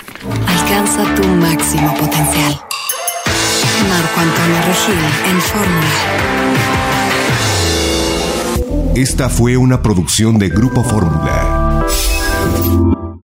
Alcanza tu máximo potencial. Marco Antonio Regil en Fórmula. Esta fue una producción de Grupo Fórmula.